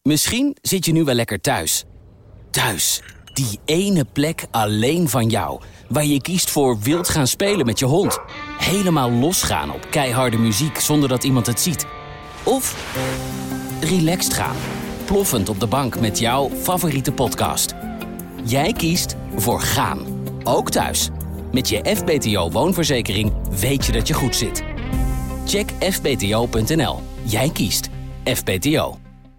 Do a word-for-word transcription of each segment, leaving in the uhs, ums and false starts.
Misschien zit je nu wel lekker thuis. Thuis, die ene plek alleen van jou, waar je kiest voor wild gaan spelen met je hond. Helemaal losgaan op keiharde muziek zonder dat iemand het ziet. Of relaxed gaan, ploffend op de bank met jouw favoriete podcast. Jij kiest voor gaan, ook thuis. Met je F B T O woonverzekering weet je dat je goed zit. Check f b t o punt n l. Jij kiest F B T O.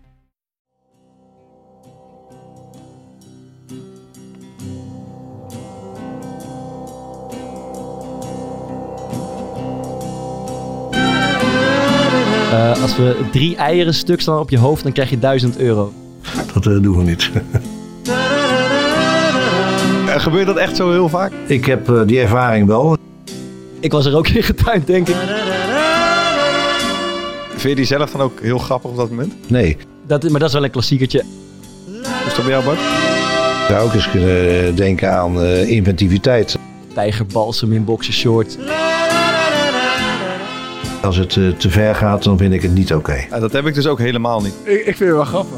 Uh, als we drie eieren stuk staan op je hoofd, dan krijg je duizend euro. Dat uh, doen we niet. Uh, gebeurt dat echt zo heel vaak? Ik heb uh, die ervaring wel. Ik was er ook in getuind, denk ik. Vind je die zelf dan ook heel grappig op dat moment? Nee. Dat, maar dat is wel een klassiekertje. Hoe is dat bij jou, Bart? Je zou ook eens kunnen denken aan uh, inventiviteit. Tijgerbalsem in boxershort. Als het uh, te ver gaat, dan vind ik het niet oké. Okay. Ja, dat heb ik dus ook helemaal niet. Ik, ik vind het wel grappig.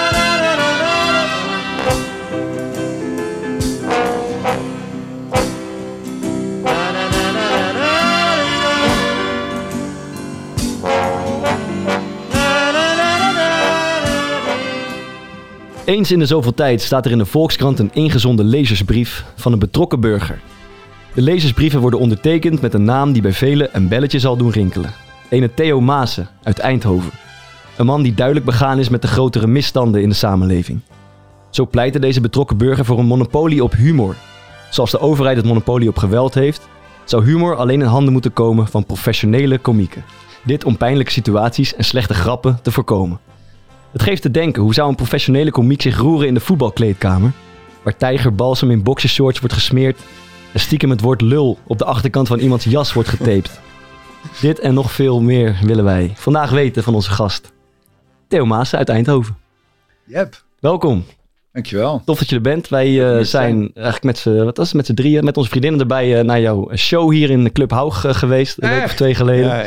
Eens in de zoveel tijd staat er in de Volkskrant een ingezonden lezersbrief van een betrokken burger. De lezersbrieven worden ondertekend met een naam die bij velen een belletje zal doen rinkelen. Ene Theo Maassen uit Eindhoven. Een man die duidelijk begaan is met de grotere misstanden in de samenleving. Zo pleitte deze betrokken burger voor een monopolie op humor. Zoals de overheid het monopolie op geweld heeft, zou humor alleen in handen moeten komen van professionele komieken. Dit om pijnlijke situaties en slechte grappen te voorkomen. Het geeft te denken, hoe zou een professionele komiek zich roeren in de voetbalkleedkamer, waar tijgerbalsem in boxershorts wordt gesmeerd en stiekem het woord lul op de achterkant van iemands jas wordt getaped. Dit en nog veel meer willen wij vandaag weten van onze gast, Theo Maassen uit Eindhoven. Yep. Welkom. Dankjewel. Tof dat je er bent. Wij uh, zijn eigenlijk met z'n, wat was het, met z'n drieën, met onze vriendinnen erbij uh, naar jouw show hier in de Club Haug uh, geweest. Een week of twee geleden. Ja,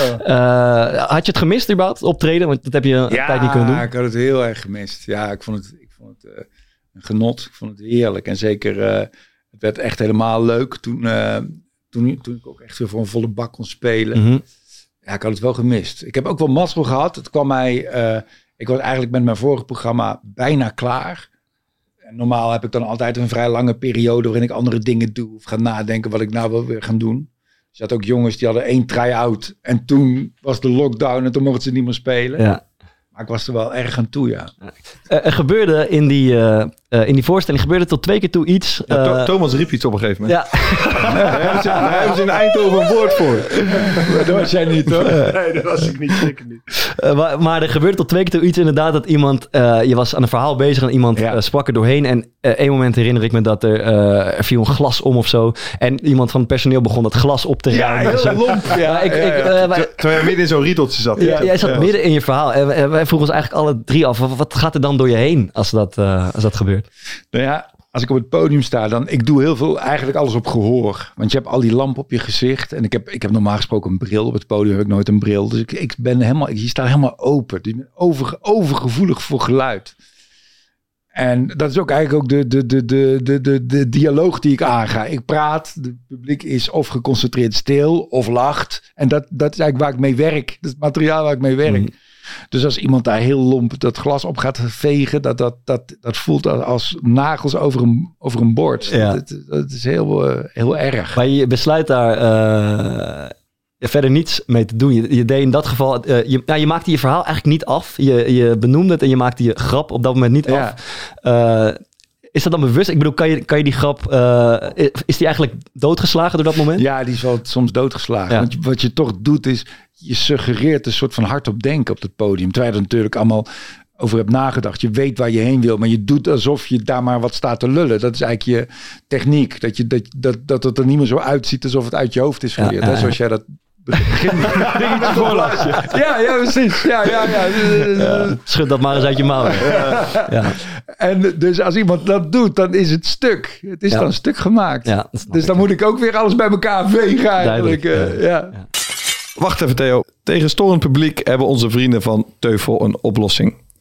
ja. Uh, had je het gemist überhaupt, optreden? Want dat heb je een ja, tijd niet kunnen doen. Ja, ik had het heel erg gemist. Ja, ik vond het, ik vond het uh, een genot. Ik vond het heerlijk. En zeker, uh, het werd echt helemaal leuk toen, uh, toen, toen ik ook echt weer voor een volle bak kon spelen. Mm-hmm. Ja, ik had het wel gemist. Ik heb ook wel mazzel gehad. Het kwam mij, uh, ik was eigenlijk met mijn vorige programma bijna klaar. En normaal heb ik dan altijd een vrij lange periode waarin ik andere dingen doe of ga nadenken wat ik nou wil weer gaan doen. Dus je had ook jongens die hadden één try-out en toen was de lockdown en toen mochten ze niet meer spelen. Ja. Maar ik was er wel erg aan toe, ja. Uh, er gebeurde in die, uh, uh, in die voorstelling gebeurde tot twee keer toe iets. Uh, Ja, to- Thomas riep iets op een gegeven moment. Ja. Daar hebben ze, daar hebben ze in Eindhoven een woord voor. Dat was jij niet, hoor. Nee, dat was ik niet. Zeker niet. Uh, maar, maar er gebeurde tot twee keer toe iets inderdaad dat iemand, uh, je was aan een verhaal bezig en iemand Ja. uh, sprak er doorheen. En uh, één moment herinner ik me dat er, uh, er viel een glas om of zo. En iemand van het personeel begon dat glas op te Ja, ruimen. heel Zo. lomp. Ja, Maar ik, ja, ik, ja. uh, wij- Terwijl jij midden in zo'n riedeltje zat. Ja, jij zat Ja. midden in je verhaal. En wij, wij vroegen ons eigenlijk alle drie af, wat, wat gaat er dan door je heen als dat, uh, als dat gebeurt? Nou ja, als ik op het podium sta, dan ik doe heel veel, eigenlijk alles op gehoor. Want je hebt al die lamp op je gezicht. En ik heb, ik heb normaal gesproken een bril. Op het podium heb ik nooit een bril. Dus ik, ik ben helemaal, je staat helemaal open. Dus ik ben over, overgevoelig voor geluid. En dat is ook eigenlijk ook de, de, de, de, de, de, de dialoog die ik aanga. Ik praat, het publiek is of geconcentreerd stil of lacht. En dat, dat is eigenlijk waar ik mee werk. Dat is het materiaal waar ik mee werk. Mm. Dus als iemand daar heel lomp dat glas op gaat vegen, dat, dat, dat, dat voelt als nagels over een, over een bord. Ja. Dat, dat is heel, uh, heel erg. Maar je besluit daar uh, verder niets mee te doen. Je, je deed in dat geval, uh, je, nou, je maakte je verhaal eigenlijk niet af. Je, je benoemde het en je maakte je grap op dat moment niet Ja. af. Uh, is dat dan bewust? Ik bedoel, kan je, kan je die grap, uh, is die eigenlijk doodgeslagen door dat moment? Ja, die is wel soms doodgeslagen. Ja. Want je, wat je toch doet is, je suggereert een soort van hardop denken op het podium. Terwijl je er natuurlijk allemaal over hebt nagedacht. Je weet waar je heen wil, maar je doet alsof je daar maar wat staat te lullen. Dat is eigenlijk je techniek. Dat, je, dat, dat, dat het er niet meer zo uitziet alsof het uit je hoofd is geleerd. Ja, ja, ja. Zoals jij dat begin dingetje voorlas. Ja, ja, precies. Ja, ja, ja. Ja, schud dat maar eens uit je mouw. Ja. Ja. En dus als iemand dat doet, dan is het stuk. Het is Ja. dan stuk gemaakt. Ja, dat snap Dus ik. dan moet ik ook weer alles bij elkaar vegen eigenlijk. Duidelijk, Uh, ja. ja. Ja. Wacht even, Theo. Tegen storend publiek hebben onze vrienden van Teufel een oplossing.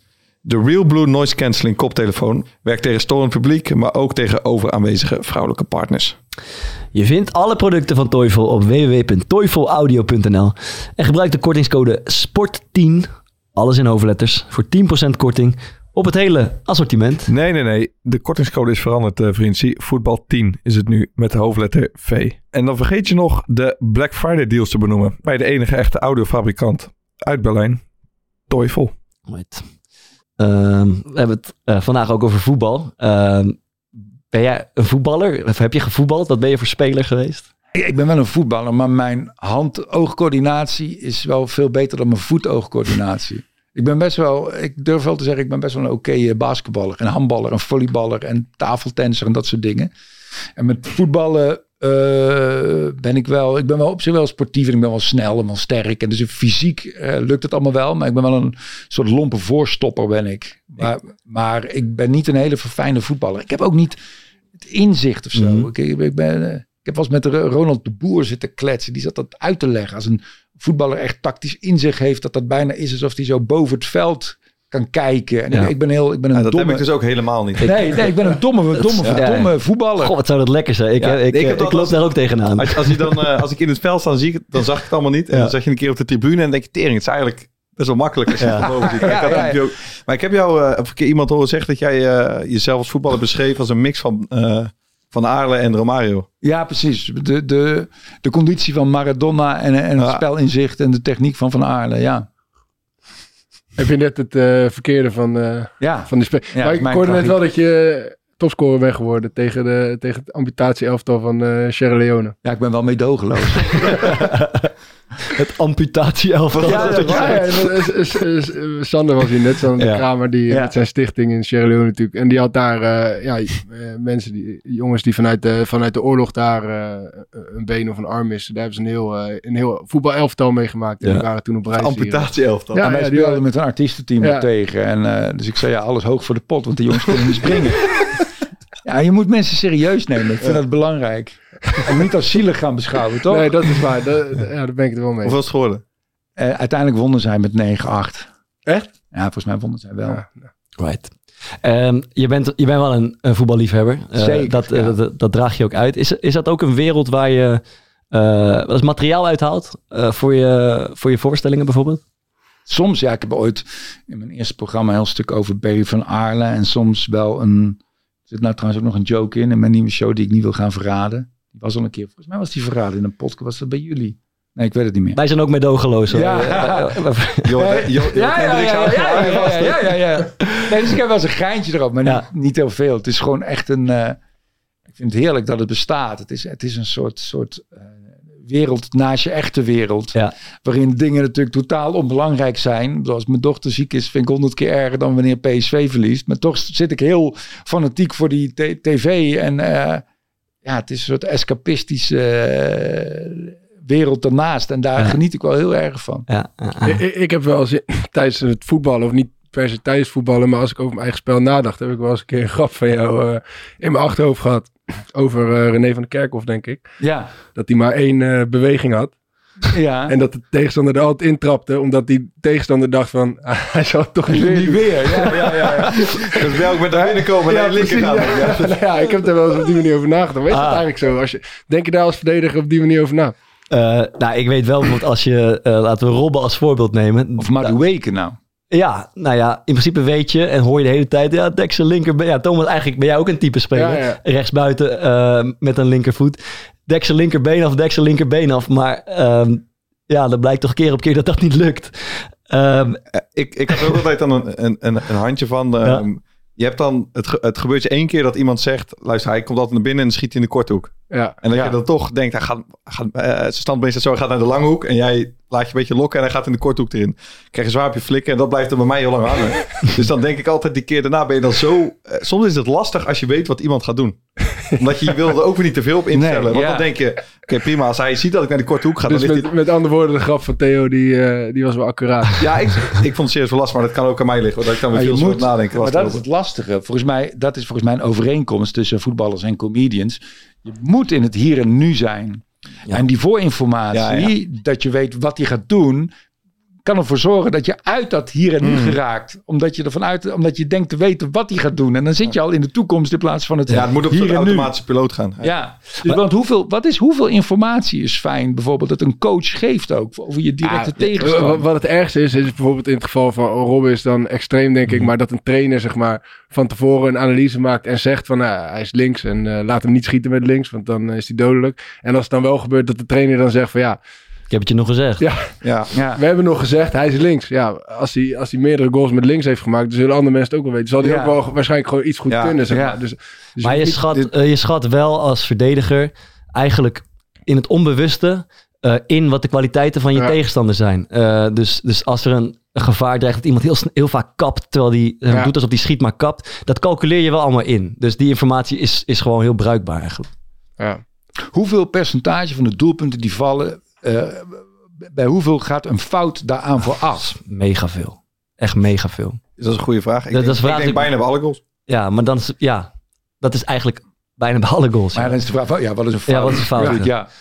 De Real Blue Noise Cancelling koptelefoon werkt tegen storend publiek, maar ook tegen overaanwezige vrouwelijke partners. Je vindt alle producten van Teufel op w w w punt teufelaudio punt n l en gebruik de kortingscode sport tien, alles in hoofdletters, voor tien procent korting op het hele assortiment. Nee, nee, nee. De kortingscode is veranderd, uh, vriend. Zie, voetbal tien is het nu met de hoofdletter V. En dan vergeet je nog de Black Friday deals te benoemen bij de enige echte audiofabrikant uit Berlijn, Teufel. Right. Um, we hebben het uh, vandaag ook over voetbal. Um, ben jij een voetballer? Of heb je gevoetbald? Wat ben je voor speler geweest? Ik ben wel een voetballer, maar mijn hand-oogcoördinatie is wel veel beter dan mijn voet-oogcoördinatie. Ik ben best wel, ik durf wel te zeggen, ik ben best wel een oké basketballer, een handballer, een volleyballer en tafeltennisser en dat soort dingen. En met voetballen uh, ben ik wel, ik ben wel op zich wel sportief en ik ben wel snel en wel sterk. En dus fysiek uh, lukt het allemaal wel, maar ik ben wel een soort lompe voorstopper ben ik. Maar, maar ik ben niet een hele verfijnde voetballer. Ik heb ook niet het inzicht of zo. Mm-hmm. Ik, ik, ben, uh, ik heb wel eens met Ronald de Boer zitten kletsen. Die zat dat uit te leggen. Als een voetballer echt tactisch inzicht heeft, dat dat bijna is alsof hij zo boven het veld kan kijken. En ja. ik, ik ben heel, ik ben een ja, dat domme... heb ik dus ook helemaal niet. Nee, nee ik ben een domme, domme, ja. domme voetballer. Goh, wat zou dat lekker zijn. Ik, ja, ik, ik, ik, ik loop als, daar ook tegenaan. Als, als, dan, uh, als ik in het veld sta, dan, zie ik, dan zag ik het allemaal niet. En ja. dan zag je een keer op de tribune en denk je, tering, het is eigenlijk best wel makkelijk als je ja. het van boven ziet. Ja, ja, ja. Ook, maar ik heb jou uh, een keer iemand horen zeggen dat jij uh, jezelf als voetballer beschreef als een mix van... Uh, Van Aarle en Romario. Ja, precies. De, de, de conditie van Maradona en, en het ja. spelinzicht en de techniek van Van Aarle, ja. Heb je net het uh, verkeerde van, uh, ja. van de spel. Ja, maar ik hoorde net wel dat je topscorer bent geworden tegen, de, tegen het amputatie-elftal van uh, Sierra Leone. Ja, ik ben wel meedogenloos. Het amputatie-elftal. Ja, ja, ja, ja, Sander was hier net, Sander ja. Kramer, die ja. met zijn stichting in Sierra Leone natuurlijk. En die had daar uh, ja, mensen, die, jongens die vanuit de, vanuit de oorlog daar uh, een been of een arm missen. Daar hebben ze een heel, uh, een heel voetbal-elftal meegemaakt. En ja. die waren toen op reis. Amputatie-elftal. Ja, en wij ja, speelden met een artiestenteam ja. tegen. En, uh, dus ik zei, ja, alles hoog voor de pot, want de jongens kunnen niet springen. Ja, je moet mensen serieus nemen. Ik vind ja. dat belangrijk. En niet als zielig gaan beschouwen, toch? Nee, dat is waar. Dat, ja, daar ben ik er wel mee. Hoeveel is het geworden? Uh, uiteindelijk wonnen zij met negen acht. Echt? Ja, volgens mij wonnen zij wel. Ja. Right. Um, je, bent, je bent wel een, een voetballiefhebber. Uh, Zeker. Dat, ja. uh, dat, dat draag je ook uit. Is, is dat ook een wereld waar je uh, wat materiaal uithaalt uh, voor, je, voor je voorstellingen bijvoorbeeld? Soms, ja. Ik heb ooit in mijn eerste programma een heel stuk over Barry van Aarle. En soms wel een... Er zit nou trouwens ook nog een joke in in mijn nieuwe show die ik niet wil gaan verraden. Die was al een keer, volgens mij was die verraden in een podcast. Was dat bij jullie? Nee, ik weet het niet meer. Wij zijn ook meedogenloos. Ja. Ja. Ja, ja, ja, ja. Nee, dus ik heb wel eens een geintje erop, maar ja. niet, niet heel veel. Het is gewoon echt een... Uh, ik vind het heerlijk dat het bestaat. Het is, het is een soort, soort uh, wereld naast je echte wereld. Ja. Waarin dingen natuurlijk totaal onbelangrijk zijn. Als mijn dochter ziek is, vind ik honderd keer erger dan wanneer P S V verliest. Maar toch zit ik heel fanatiek voor die t- tv. En uh, ja, het is een soort escapistische... Uh, wereld daarnaast. En daar ja. geniet ik wel heel erg van. Ja, ja, ja. Ik, ik heb wel eens tijdens het voetballen, of niet per se tijdens voetballen, maar als ik over mijn eigen spel nadacht, heb ik wel eens een keer een grap van jou uh, in mijn achterhoofd gehad. Over uh, René van der Kerkhof, denk ik. Ja. Dat hij maar één uh, beweging had. Ja. En dat de tegenstander er altijd intrapte, omdat die tegenstander dacht van, ah, hij zal het toch niet weer. Niet weer, ja, ja, ja. ja. Dus welk met naar binnenkomen naar ja, de linkerkant. Ja. Ja. Nou ja, ik heb er wel eens op die manier over nagedacht. Maar is ah. dat eigenlijk zo? Als je, denk je daar als verdediger op die manier over na? Uh, nou, ik weet wel bijvoorbeeld als je, uh, laten we Robben als voorbeeld nemen. Of Madueke nou. Ja, nou ja, in principe weet je en hoor je de hele tijd, ja, Dexter linker, ja, Thomas, eigenlijk ben jij ook een type speler. Ja, ja. Rechtsbuiten uh, met een linkervoet. Dexter linkerbeen af, Dexter linkerbeen af. Maar um, ja, dat blijkt toch keer op keer dat dat niet lukt. Um, ik, ik had ook altijd dan een, een, een, een handje van... Um, ja. Je hebt dan, het, ge, het gebeurt je één keer dat iemand zegt, luister, hij komt altijd naar binnen en schiet in de korthoek. Ja. En dat ja. je dan toch denkt, hij gaat, gaat uh, zijn standbeen zo, hij gaat naar de lange hoek en jij laat je een beetje lokken en hij gaat in de korthoek erin. Krijg je zwaar op je flikken en dat blijft er bij mij heel lang hangen. Dus dan denk ik altijd, die keer daarna ben je dan zo... Uh, soms is het lastig als je weet wat iemand gaat doen. Omdat je wil er ook weer niet te veel op instellen. Nee, want ja. dan denk je, oké okay, prima, als hij ziet dat ik naar die korthoek ga... Dus dan met, ligt met andere woorden, de grap van Theo, die, uh, die was wel accuraat. Ja, ik, ik vond het serieus wel lastig, maar dat kan ook aan mij liggen. Dat ik dan weer veel moet nadenken. Maar dat is het lastige. Volgens mij, dat is volgens mij een overeenkomst tussen voetballers en comedians. Je moet in het hier en nu zijn. Ja. En die voorinformatie, ja, ja. dat je weet wat hij gaat doen, kan ervoor zorgen dat je uit dat hier en nu Mm. geraakt. Omdat je ervan uit, omdat je denkt te weten wat hij gaat doen. En dan zit je al in de toekomst in plaats van het Ja, het moet op hier zo'n en nu. automatische piloot gaan. Ja, dus want hoeveel, wat is, hoeveel informatie is fijn bijvoorbeeld dat een coach geeft ook over je directe Ja, tegenstander? Wat, wat het ergste is, is bijvoorbeeld in het geval van Robben is dan extreem, denk ik. Maar dat een trainer, zeg maar, van tevoren een analyse maakt en zegt van, nou, hij is links en uh, laat hem niet schieten met links, want dan uh, is hij dodelijk. En als het dan wel gebeurt dat de trainer dan zegt van, ja, Ik heb het je nog gezegd. ja, Ja. Ja. we hebben nog gezegd, hij is links. Ja, als hij, als hij meerdere goals met links heeft gemaakt, dan zullen andere mensen het ook wel weten. Zal hij Ja. ook wel waarschijnlijk gewoon iets goed Ja. kunnen, zeg Ja. maar. Dus, dus Maar je niet- schat, dit- eh, je schat wel als verdediger eigenlijk in het onbewuste uh, in wat de kwaliteiten van je Ja. tegenstander zijn. Uh, dus, dus als er een, een gevaar dreigt dat iemand heel, sn- heel vaak kapt, terwijl die uh, Ja. doet alsof die schiet maar kapt, dat calculeer je wel allemaal in. Dus die informatie is, is gewoon heel bruikbaar eigenlijk. ja. Hoeveel percentage van de doelpunten die vallen, uh, bij hoeveel gaat een fout daaraan vooraf? Mega veel. Echt mega veel. Dat is een goede vraag. Ik Dat- denk, dat is een vraag ik denk die- bijna bij alle goals. Ja, maar dan is, ja, dat is eigenlijk bijna bij alle goals. Maar Ja. dan is de vraag, van, ja, wat is een fout? Ja, wat is een fout, Ja, ja. ja.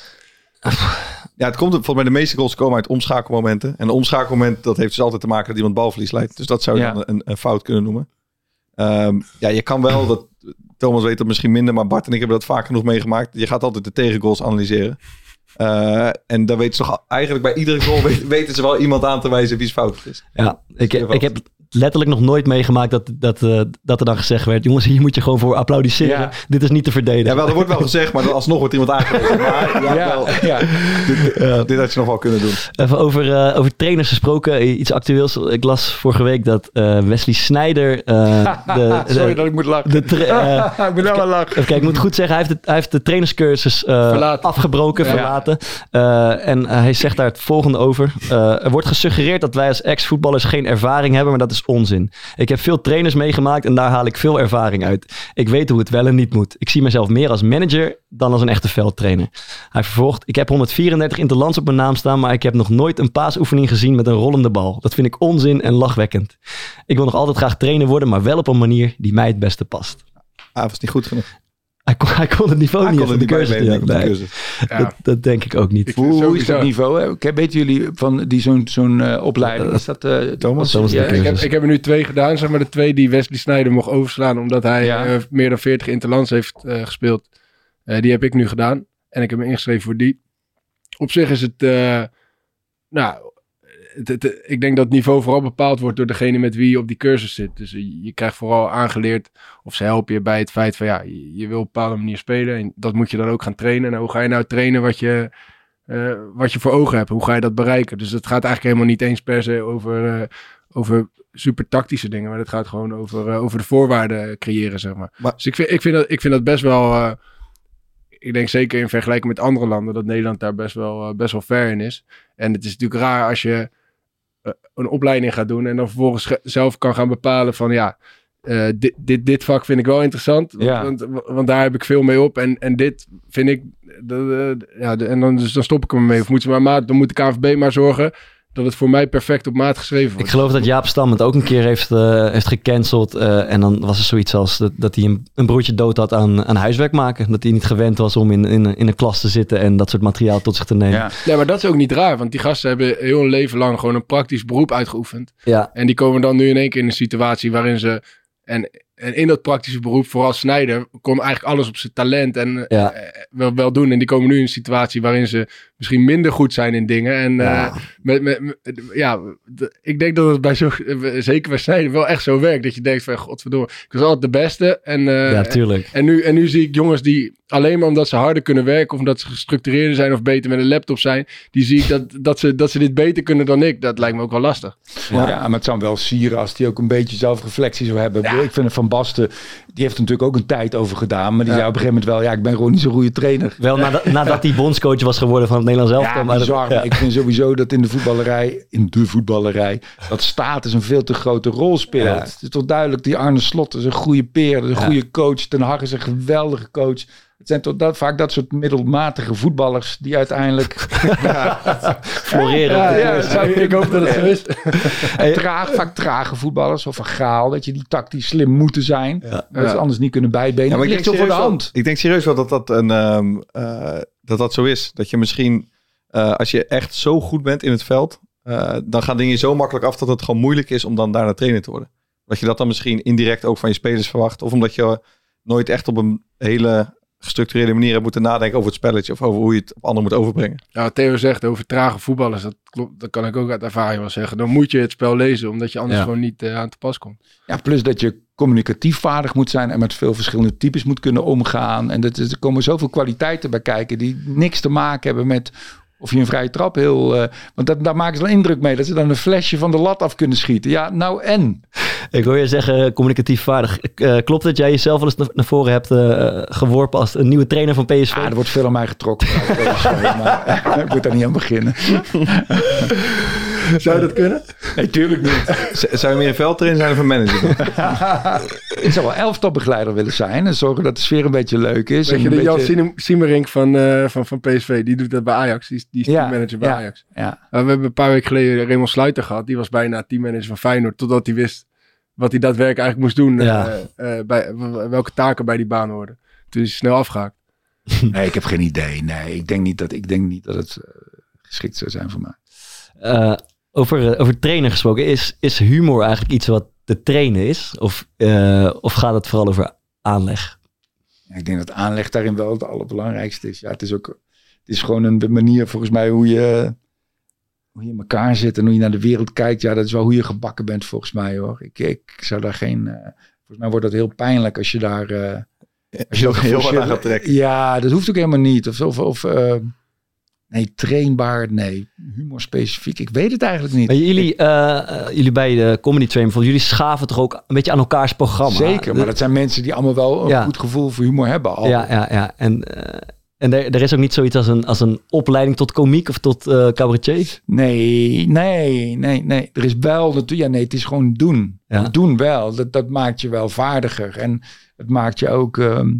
Ja, het komt volgens mij de meeste goals komen uit omschakelmomenten. En een omschakelmoment, dat heeft dus altijd te maken dat iemand balverlies leidt. Dus dat zou je Ja. dan een, een fout kunnen noemen. Um, ja, je kan wel, dat Thomas weet dat misschien minder, maar Bart en ik hebben dat vaak genoeg meegemaakt. Je gaat altijd de tegengoals analyseren. Uh, en dan weten ze toch eigenlijk bij iedere goal weten, weten ze wel iemand aan te wijzen wie's fout het is. Ja, ik, ik heb letterlijk nog nooit meegemaakt dat, dat, uh, dat er dan gezegd werd, jongens, hier moet je gewoon voor applaudisseren. Ja. Dit is niet te verdedigen. Ja, wel, er wordt wel gezegd, maar dan alsnog wordt iemand aangewezen. Maar ja, Ja, wel, ja. dit, uh, dit had je nog wel kunnen doen. Even over, uh, over trainers gesproken, iets actueels. Ik las vorige week dat uh, Wesley Sneijder... Uh, de, Sorry de, dat ik moet lachen. de tra- uh, ik moet helemaal lachen. Even kijken, ik moet goed zeggen, hij heeft, het, hij heeft de trainerscursus uh, Verlaten. afgebroken, Ja. verlaten. Uh, en uh, hij zegt daar het volgende over. Uh, er wordt gesuggereerd dat wij als ex-voetballers geen ervaring hebben, maar dat is onzin. Ik heb veel trainers meegemaakt en daar haal ik veel ervaring uit. Ik weet hoe het wel en niet moet. Ik zie mezelf meer als manager dan als een echte veldtrainer. Hij vervolgt, ik heb honderdvierendertig interlands op mijn naam staan, maar ik heb nog nooit een paasoefening gezien met een rollende bal. Dat vind ik onzin en lachwekkend. Ik wil nog altijd graag trainer worden, maar wel op een manier die mij het beste past. Ah, was niet goed genoeg. Hij kon, hij kon het niveau Hij niet kon even het de niet cursus. bijbenen, Nee, de nee. cursus. Ja. Dat, dat denk ik ook niet. Ik- Hoe, hoe is Sowieso. dat niveau? Hè? Kijk, weten jullie van die zo'n zo'n uh, opleiding? Is dat uh, Thomas? Thomas de ja, Cursus. Ik heb, ik heb er nu twee gedaan, zeg maar de twee die Wesley Sneijder mocht overslaan, omdat hij Ja. uh, meer dan veertig interlands heeft uh, gespeeld. Uh, die heb ik nu gedaan en ik heb me ingeschreven voor die. Op zich is het, uh, nou, het, het, ik denk dat het niveau vooral bepaald wordt door degene met wie je op die cursus zit. Dus je, je krijgt vooral aangeleerd, of ze helpen je bij het feit van ja, je, je wil op een bepaalde manier spelen en dat moet je dan ook gaan trainen. En hoe ga je nou trainen wat je, uh, wat je voor ogen hebt? Hoe ga je dat bereiken? Dus het gaat eigenlijk helemaal niet eens per se over... Uh, over super tactische dingen, maar het gaat gewoon over, uh, over de voorwaarden creëren, zeg maar. Maar- dus ik vind, ik, vind dat, ik vind dat best wel, uh, ik denk zeker in vergelijking met andere landen, dat Nederland daar best wel, uh, best wel ver in is. En het is natuurlijk raar als je uh, een opleiding gaat doen en dan vervolgens ge- zelf kan gaan bepalen van ja, uh, dit, dit, dit vak vind ik wel interessant, Ja. want, want daar heb ik veel mee op en, en dit vind ik, uh, ja, de, en dan, dus dan stop ik er mee. Of moet ze maar maat, dan moet de K N V B maar zorgen dat het voor mij perfect op maat geschreven wordt. Ik geloof dat Jaap Stam het ook een keer heeft, uh, heeft gecanceld. Uh, en dan was er zoiets als dat, dat hij een, een broertje dood had aan, aan huiswerk maken. Dat hij niet gewend was om in, in, in een klas te zitten en dat soort materiaal tot zich te nemen. Ja. Nee, maar dat is ook niet raar, want die gasten hebben heel hun leven lang gewoon een praktisch beroep uitgeoefend. Ja. En die komen dan nu in één keer in een situatie waarin ze... En, en in dat praktische beroep, vooral Sneijder, komt eigenlijk alles op zijn talent en Ja. eh, wel, wel doen. En die komen nu in een situatie waarin ze misschien minder goed zijn in dingen. En Ja. eh, met, met, met- ja, d- ik denk dat het bij zo, zeker bij Sneijder wel echt zo werkt. Dat je denkt van, godverdomme, ik was altijd de beste. En, eh, Ja, tuurlijk. en, nu, en nu zie ik jongens die alleen maar omdat ze harder kunnen werken, of omdat ze gestructureerder zijn of beter met een laptop zijn, die zie ik dat, dat, ze, dat ze dit beter kunnen dan ik. Dat lijkt me ook wel lastig. Ja. ja, maar het zou wel sieren als die ook een beetje zelfreflectie zou hebben. Ik vind het Van Basten, die heeft er natuurlijk ook een tijd over gedaan. Maar die Ja. zei op een gegeven moment wel, ja, ik ben gewoon niet zo'n goede trainer. Wel nadat, nadat hij bondscoach was geworden van het Nederlands elftal. Ja, maar dat- bizar. ja. Ik vind sowieso dat in de voetballerij, in de voetballerij, dat status een veel te grote rol speelt. Ja. Het is toch duidelijk, die Arne Slot is een goede peer, dat is een Ja. goede coach. Ten Hag is een geweldige coach. Het zijn toch dat, vaak dat soort middelmatige voetballers die uiteindelijk Floreren. Ja, op de ja, cursus. zou- ik hoop dat het zo is. traag, vaak trage voetballers of een Gaal, dat je die tactisch slim moeten zijn. Ja. Dat ze Ja. anders niet kunnen bijbenen. Ja, maar Het ik ligt denk zo voor de serieus wel- hand. Ik denk serieus wel dat dat, een, um, uh, dat dat zo is. Dat je misschien, uh, als je echt zo goed bent in het veld, Uh, dan gaan dingen zo makkelijk af dat het gewoon moeilijk is om dan daarna trainer te worden. Dat je dat dan misschien indirect ook van je spelers verwacht. Of omdat je nooit echt op een hele gestructureerde manier hebt moeten nadenken over het spelletje. Of over hoe je het op anderen moet overbrengen. Ja, wat Theo zegt over trage voetballers. Dat klopt. Dat kan ik ook uit ervaring wel zeggen. Dan moet je het spel lezen. Omdat je anders ja. gewoon niet uh, aan te pas komt. Ja, plus dat je communicatief vaardig moet zijn. En met veel verschillende types moet kunnen omgaan. En dat is, er komen zoveel kwaliteiten bij kijken. Die niks te maken hebben met... Of je een vrije trap heel... Uh, want dat, daar maken ze wel indruk mee. Dat ze dan een flesje van de lat af kunnen schieten. Ja, nou en? Ik wil je zeggen, communicatief vaardig. Uh, klopt dat jij jezelf wel eens naar voren hebt uh, geworpen als een nieuwe trainer van P S V? Ah, er wordt veel aan mij getrokken. maar uh, ik moet daar niet aan beginnen. Zou je dat kunnen? Nee, tuurlijk niet. Z- zou je meer een veldtrainer zijn of een manager? Ik zou wel elftalbegeleider willen zijn. En zorgen dat de sfeer een beetje leuk is. Weet en je, de beetje... Jan Siemerink van, uh, van, van P S V, die doet dat bij Ajax. Die is, die is ja, teammanager bij ja, Ajax. Ja. Uh, we hebben een paar weken geleden Raymond Sluiter gehad. Die was bijna teammanager van Feyenoord. Totdat hij wist wat hij daadwerkelijk eigenlijk moest doen. Ja. Uh, uh, bij, welke taken bij die baan hoorden. Toen is hij snel afgehaakt. Nee, ik heb geen idee. Nee, ik denk niet dat, ik denk niet dat het uh, geschikt zou zijn voor mij. Uh, over, uh, over trainen gesproken. Is, is humor eigenlijk iets wat te trainen is? Of, uh, of gaat het vooral over aanleg? Ja, ik denk dat aanleg daarin wel het allerbelangrijkste is. Ja, het is ook het is gewoon een manier volgens mij hoe je, hoe je in elkaar zit en hoe je naar de wereld kijkt. Ja, dat is wel hoe je gebakken bent volgens mij hoor. Ik, ik zou daar geen... Uh, volgens mij wordt dat heel pijnlijk als je daar... Uh, als je ook heel wat aan gaat trekken. Ja, dat hoeft ook helemaal niet. Of... of, of uh, Nee, trainbaar, nee. Humor specifiek, ik weet het eigenlijk niet. Maar jullie, uh, jullie bij de Comedy Train, jullie schaven toch ook een beetje aan elkaars programma? Zeker, maar dat zijn mensen die allemaal wel een ja. goed gevoel voor humor hebben. Al. Ja, ja, ja. En, uh, en er, er is ook niet zoiets als een, als een opleiding tot komiek of tot uh, cabaretier? Nee, nee, nee, nee. Er is wel natuurlijk, ja nee, het is gewoon doen. Ja. Doen wel, dat, dat maakt je wel vaardiger. En het maakt je ook... Um,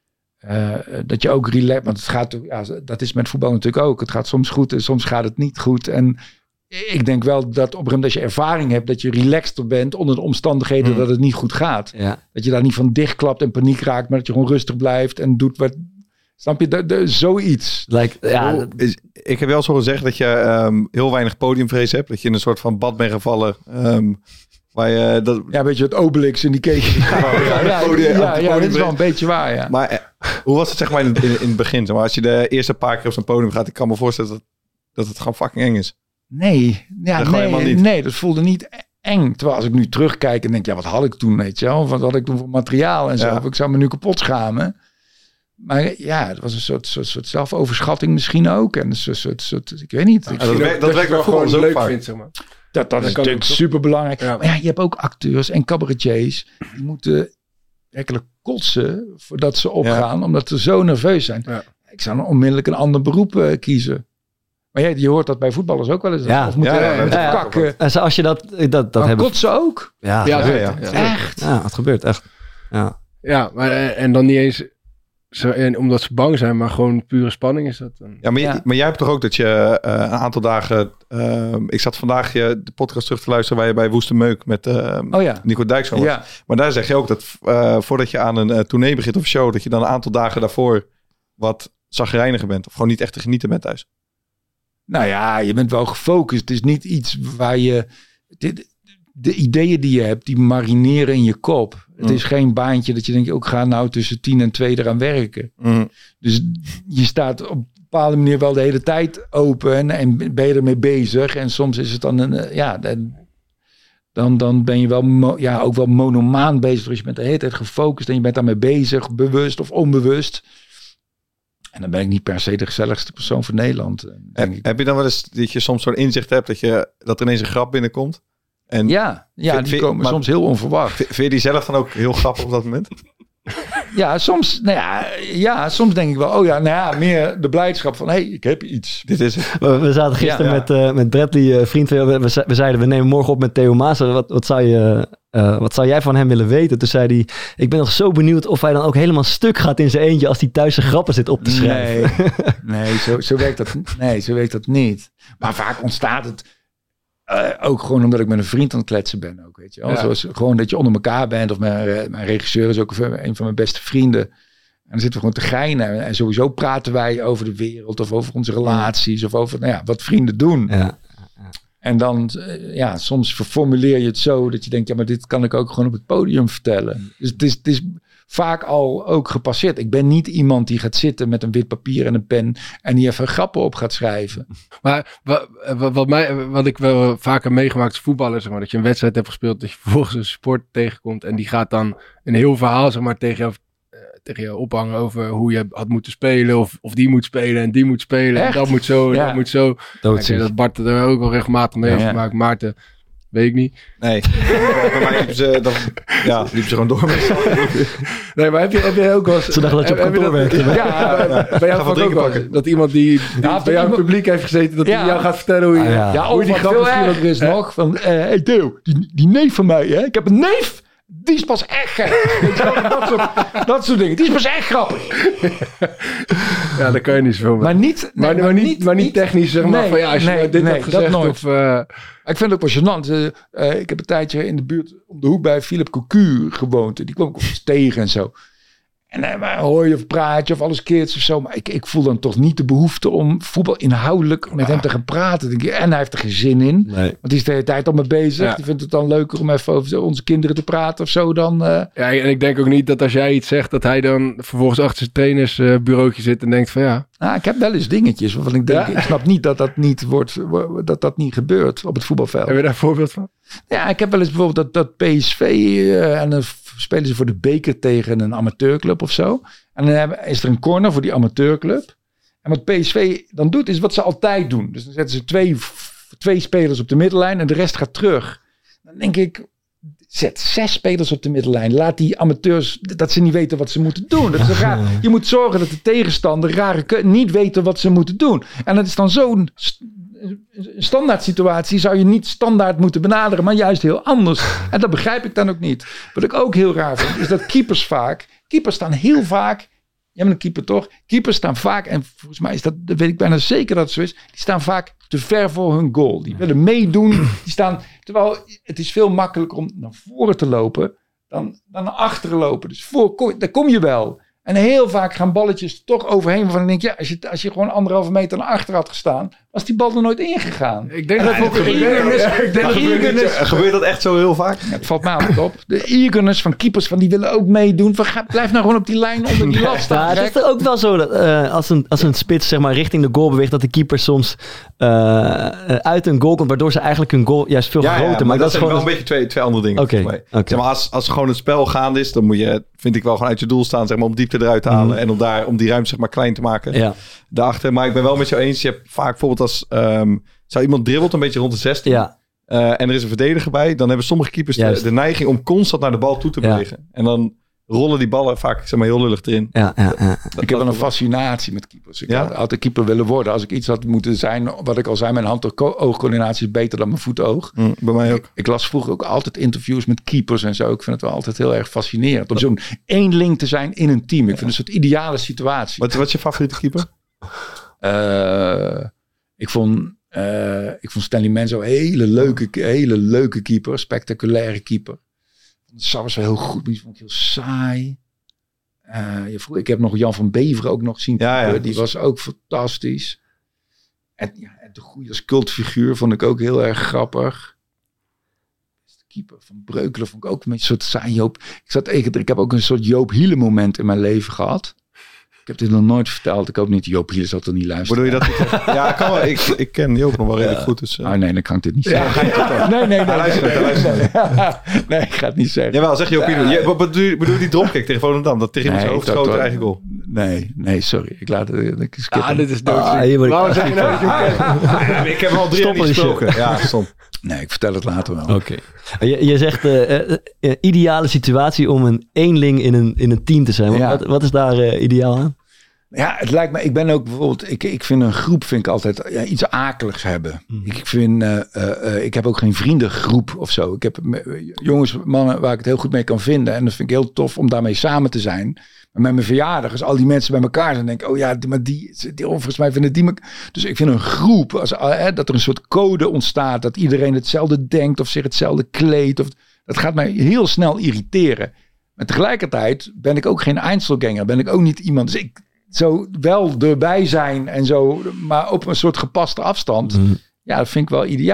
Uh, dat je ook relax, want het gaat, ja, dat is met voetbal natuurlijk ook. Het gaat soms goed en soms gaat het niet goed. En ik denk wel dat op een gegeven moment als je ervaring hebt, dat je relaxter bent onder de omstandigheden mm. dat het niet goed gaat. Ja. Dat je daar niet van dichtklapt en paniek raakt, maar dat je gewoon rustig blijft en doet wat. Snap je? De, de, zoiets. Like, ja, dat is, ik heb wel zo gezegd dat je um, heel weinig podiumvrees hebt. Dat je in een soort van bad bent gevallen. Um, Waar je, dat... Ja, een beetje het Obelix in die keten. Ja, ja, ja, podium, ja, ja, dat is wel een beetje waar, ja. Maar eh, hoe was het zeg maar in, in, in het begin? Zeg maar, als je de eerste paar keer op zo'n podium gaat, ik kan me voorstellen dat, dat het gewoon fucking eng is. Nee, ja, dat nee, nee, dat voelde niet eng. Terwijl als ik nu terugkijk en denk, ja, wat had ik toen, weet je wel? Wat had ik toen voor materiaal en zo? Ja. Ik zou me nu kapot schamen. Maar ja, het was een soort, soort, soort zelfoverschatting misschien ook. En een soort, soort, soort ik weet niet. Ja, dat werkt dat werk wel gewoon zo leuk vindt, zeg maar. Dat, dat, dat is natuurlijk super belangrijk. Ja. Maar ja, je hebt ook acteurs en cabaretiers. Die moeten werkelijk kotsen voordat ze opgaan. Ja. Omdat ze zo nerveus zijn. Ja. Ik zou dan onmiddellijk een ander beroep uh, kiezen. Maar ja, je hoort dat bij voetballers ook wel eens. Ja. Of moeten ja, ja, ja, ja, kakken. En als je dat... dat, dat hebben... kotsen ook. Ja, ja, ja, ja, ja, ja. Echt. Ja, het gebeurt echt. Ja, ja maar en dan niet eens... Zo, en omdat ze bang zijn, maar gewoon pure spanning is dat. Dan. Ja, maar, ja. maar jij hebt toch ook dat je uh, een aantal dagen... Uh, ik zat vandaag je de podcast terug te luisteren waar je bij Woeste Meuk met uh, oh ja. Nico Dijkshoorn was. Ja. Maar daar zeg je ook dat uh, voordat je aan een uh, tournee begint of show, dat je dan een aantal dagen daarvoor wat chagrijniger bent. Of gewoon niet echt te genieten bent thuis. Nou ja, je bent wel gefocust. Het is niet iets waar je... Dit, de ideeën die je hebt, die marineren in je kop. Het mm. is geen baantje dat je denkt, ook ga nou tussen tien en twee eraan werken. Mm. Dus je staat op een bepaalde manier wel de hele tijd open en, en ben je ermee bezig. En soms is het dan een, ja, dan, dan ben je wel, mo, ja, ook wel monomaan bezig. Dus je bent de hele tijd gefocust en je bent daarmee bezig, bewust of onbewust. En dan ben ik niet per se de gezelligste persoon van Nederland. Heb, heb je dan wel eens dat je soms zo'n inzicht hebt dat, je, dat er ineens een grap binnenkomt? En ja, ja vind, die komen maar, soms heel onverwacht. Vind je die zelf dan ook heel grappig op dat moment? Ja, soms, nou ja, ja, soms denk ik wel, oh ja, nou ja, meer de blijdschap van, hé, hey, ik heb iets. Dit is het. We, we zaten gisteren ja, met, uh, met Bradley, uh, vriend, we, we, we zeiden, we nemen morgen op met Theo Maas. Wat, wat, zou je, uh, wat zou jij van hem willen weten? Toen zei hij, ik ben nog zo benieuwd of hij dan ook helemaal stuk gaat in zijn eentje als hij thuis zijn grappen zit op te schrijven. Nee, nee zo, zo, werkt dat, nee zo werkt dat niet. Maar vaak ontstaat het... Uh, ook gewoon omdat ik met een vriend aan het kletsen ben ook, weet je wel. Ja. Zoals gewoon dat je onder elkaar bent. Of mijn, uh, mijn regisseur is ook een van mijn beste vrienden. En dan zitten we gewoon te geinen. En sowieso praten wij over de wereld of over onze relaties. Of over nou ja, wat vrienden doen. Ja. Ja. En dan, uh, ja, soms verformuleer je het zo dat je denkt, ja, maar dit kan ik ook gewoon op het podium vertellen. Dus het is, het is vaak al ook gepasseerd. Ik ben niet iemand die gaat zitten met een wit papier en een pen en die even grappen op gaat schrijven. Maar wat, wat, mij, wat ik wel vaker meegemaakt als voetballer, zeg maar, dat je een wedstrijd hebt gespeeld, dat je vervolgens een sport tegenkomt en die gaat dan een heel verhaal, zeg maar, tegen jou, uh, tegen jou ophangen over hoe je had moeten spelen, of, of die moet spelen en die moet spelen. Echt? En dat moet zo en Ja. dat moet zo. Ik denk dat Bart er ook al regelmatig mee heeft Ja. gemaakt. Maarten, weet ik niet. Nee, bij mij liepen ze, dan, ja, liepen ze gewoon door. Nee, maar heb je, heb je ook wel eens... Ze dachten dat je op heb- heb kantoor dat- werkte. Ja, ja, bij jou Ga wat vak ook drinken wel pakken. eens. Dat iemand die, die Ja, bij jou in het iemand- publiek heeft gezeten, dat Ja. hij jou gaat vertellen hoe je... Ah, ja. Ja, hoe of die wat dat veel misschien erger is nog, van, uh, hey Theo, die, die neef van mij, hè? Ik heb een neef, die is pas echt gek. Weet je wel, dat, soort, dat soort dingen, die is pas echt grappig. Ja, daar kan je niet zoveel mee. Maar niet, nee, Maar, maar, niet, maar niet technisch, zeg maar, Nee, van ja, als je nee, nou dit nee, hebt dat gezegd nooit. of... uh, Ik vind het ook wel gênant. Uh, uh, ik heb een tijdje in de buurt om de hoek bij Philip Cocu gewoond. Die kwam ik ook eens tegen en zo. En dan uh, hoor je of praat je of alles keert of zo. Maar ik, ik voel dan toch niet de behoefte om voetbal inhoudelijk met hem te gaan praten. Denk ik. En hij heeft er geen zin in. Nee. Want die is de hele tijd al mee bezig. Ja. Die vindt het dan leuker om even over onze kinderen te praten of zo dan... Uh, ja, en ik denk ook niet dat als jij iets zegt, dat hij dan vervolgens achter zijn trainersbureautje zit en denkt van ja... nou, ik heb wel eens dingetjes waarvan ik denk... Ja? Ik snap niet dat dat niet wordt, dat dat niet gebeurt op het voetbalveld. Heb je daar een voorbeeld van? Ja, ik heb wel eens bijvoorbeeld dat, dat P S V uh, en dan spelen ze voor de beker tegen een amateurclub of zo. En dan hebben, is er een corner voor die amateurclub. En wat P S V dan doet is wat ze altijd doen. Dus dan zetten ze twee, twee spelers op de middenlijn en de rest gaat terug. Dan denk ik, zet zes spelers op de middenlijn. Laat die amateurs, dat ze niet weten wat ze moeten doen. Dat is raar. Je moet zorgen dat de tegenstander rare ke- niet weten wat ze moeten doen. En dat is dan zo'n st- een standaard situatie zou je niet standaard moeten benaderen, maar juist heel anders. En dat begrijp ik dan ook niet. Wat ik ook heel raar vind, is dat keepers vaak, keepers staan heel vaak, jij bent een keeper toch? Keepers staan vaak, en volgens mij is dat, dat weet ik bijna zeker dat het zo is, die staan vaak te ver voor hun goal. Die willen meedoen, die staan, terwijl het is veel makkelijker om naar voren te lopen dan, dan naar achteren lopen. Dus voor, kom, daar kom je wel. En heel vaak gaan balletjes toch overheen. Waarvan ik denk, ja, als je, als je gewoon anderhalve meter naar achter had gestaan, was die bal er nooit ingegaan. Ik denk En dat dat ook de eagerness, de eagerness, Gebeurt dat echt zo heel vaak? ja, het valt mij altijd op. De eagerness van keepers, van die willen ook meedoen. Van, ga, blijf nou gewoon op die lijn onder die lat Ja, staan. het is gek. toch ook wel zo dat uh, als, een, als een spits zeg maar, richting de goal beweegt, dat de keeper soms uh, uh, uit een goal komt, waardoor ze eigenlijk hun goal juist veel Ja, ja, groter maar maken. dat, Dat zijn is wel gewoon een beetje twee, twee andere dingen. Oké, volgens mij. oké. Zeg maar, als, als gewoon het spel gaande is, dan moet je, vind ik wel gewoon uit je doel staan, zeg maar, om diepte eruit te halen Mhm. en om daar om die ruimte zeg maar klein te maken. Ja. Daarachter. Maar ik ben wel met jou eens. Je hebt vaak bijvoorbeeld als um, zou iemand dribbelt een beetje rond de zestien. Ja. Uh, en er is een verdediger bij, dan hebben sommige keepers de, Juist. de neiging om constant naar de bal toe te Ja. bewegen. En dan rollen die ballen vaak zeg maar heel lullig erin. Ja, ja, ja. Dat- Ik heb wel dat- een fascinatie met keepers. Ik Ja? had altijd keeper willen worden. Als ik iets had moeten zijn, wat ik al zei, mijn hand-oogcoördinatie is beter dan mijn voet-oog. Mm, bij mij ook. Ik, ik las vroeger ook altijd interviews met keepers en zo. Ik vind het wel altijd heel erg fascinerend. Om zo'n eenling te zijn in een team. Ik vind het een soort ideale situatie. Wat, wat is je favoriete keeper? Uh, ik vond, uh, ik vond Stanley Menzo een hele leuke, hele leuke keeper. Spectaculaire keeper. Sar was wel heel goed, maar die vond ik heel saai. Uh, je vroeg, ik heb nog Jan van Beveren ook nog zien. Ja, ja. Die was ook fantastisch. En ja, de goede als cultfiguur vond ik ook heel erg grappig. De keeper van Breukelen vond ik ook een soort saai Joop. Ik zat tegen, ik heb ook een soort Joop Hiele moment in mijn leven gehad. Ik heb dit nog nooit verteld. Ik hoop niet, Joop Hiele zal er niet luisteren. Bedoel je dat? Ik, ja, kan wel. Ik, ik ken Joop nog wel redelijk goed. Dus, uh... Oh nee, dan kan ik dit niet Ja, zeggen. ja, nee, nee, nee. Hij luistert, nee, hij luistert. nee, nee, ik ga het niet zeggen. Jawel, zeg Joop Hiele. Je, wat bedoel, je- bedoel je die dropkick tegen Volendam? Dat tegen iemand zijn hoofd dat- schoot dat- eigen goal. Nee, nee, sorry. Ik laat het. Ik skip Ah, hem. dit is Ah, doodziek. hier word ik- Waarom zeg je nou dat je hem kent? Ah, ik heb hem al drie jaar niet Stoppen, gesproken. Ja, stom. Nee, ik vertel het later wel. Oké. Je, je zegt uh, uh, uh, ideale situatie om een eenling in een, in een team te zijn. Ja. Wat, wat is daar uh, ideaal aan? Ja, het lijkt me, ik ben ook bijvoorbeeld, ik, ik vind een groep vind ik altijd ja, iets akeligs hebben. Mm. Ik vind, uh, uh, uh, ik heb ook geen vriendengroep of zo. Ik heb me- jongens, mannen waar ik het heel goed mee kan vinden. En dat vind ik heel tof om daarmee samen te zijn. Maar met mijn verjaardag, als al die mensen bij elkaar zijn, denk ik, oh ja, die, maar die, die volgens mij vinden die me. Dus ik vind een groep, als, uh, dat er een soort code ontstaat, dat iedereen hetzelfde denkt of zich hetzelfde kleedt. Of, dat gaat mij heel snel irriteren. Maar tegelijkertijd ben ik ook geen Einzelganger, ben ik ook niet iemand. Dus ik, zo wel erbij zijn en zo, maar op een soort gepaste afstand. Mm. Ja, dat vind ik wel ideaal.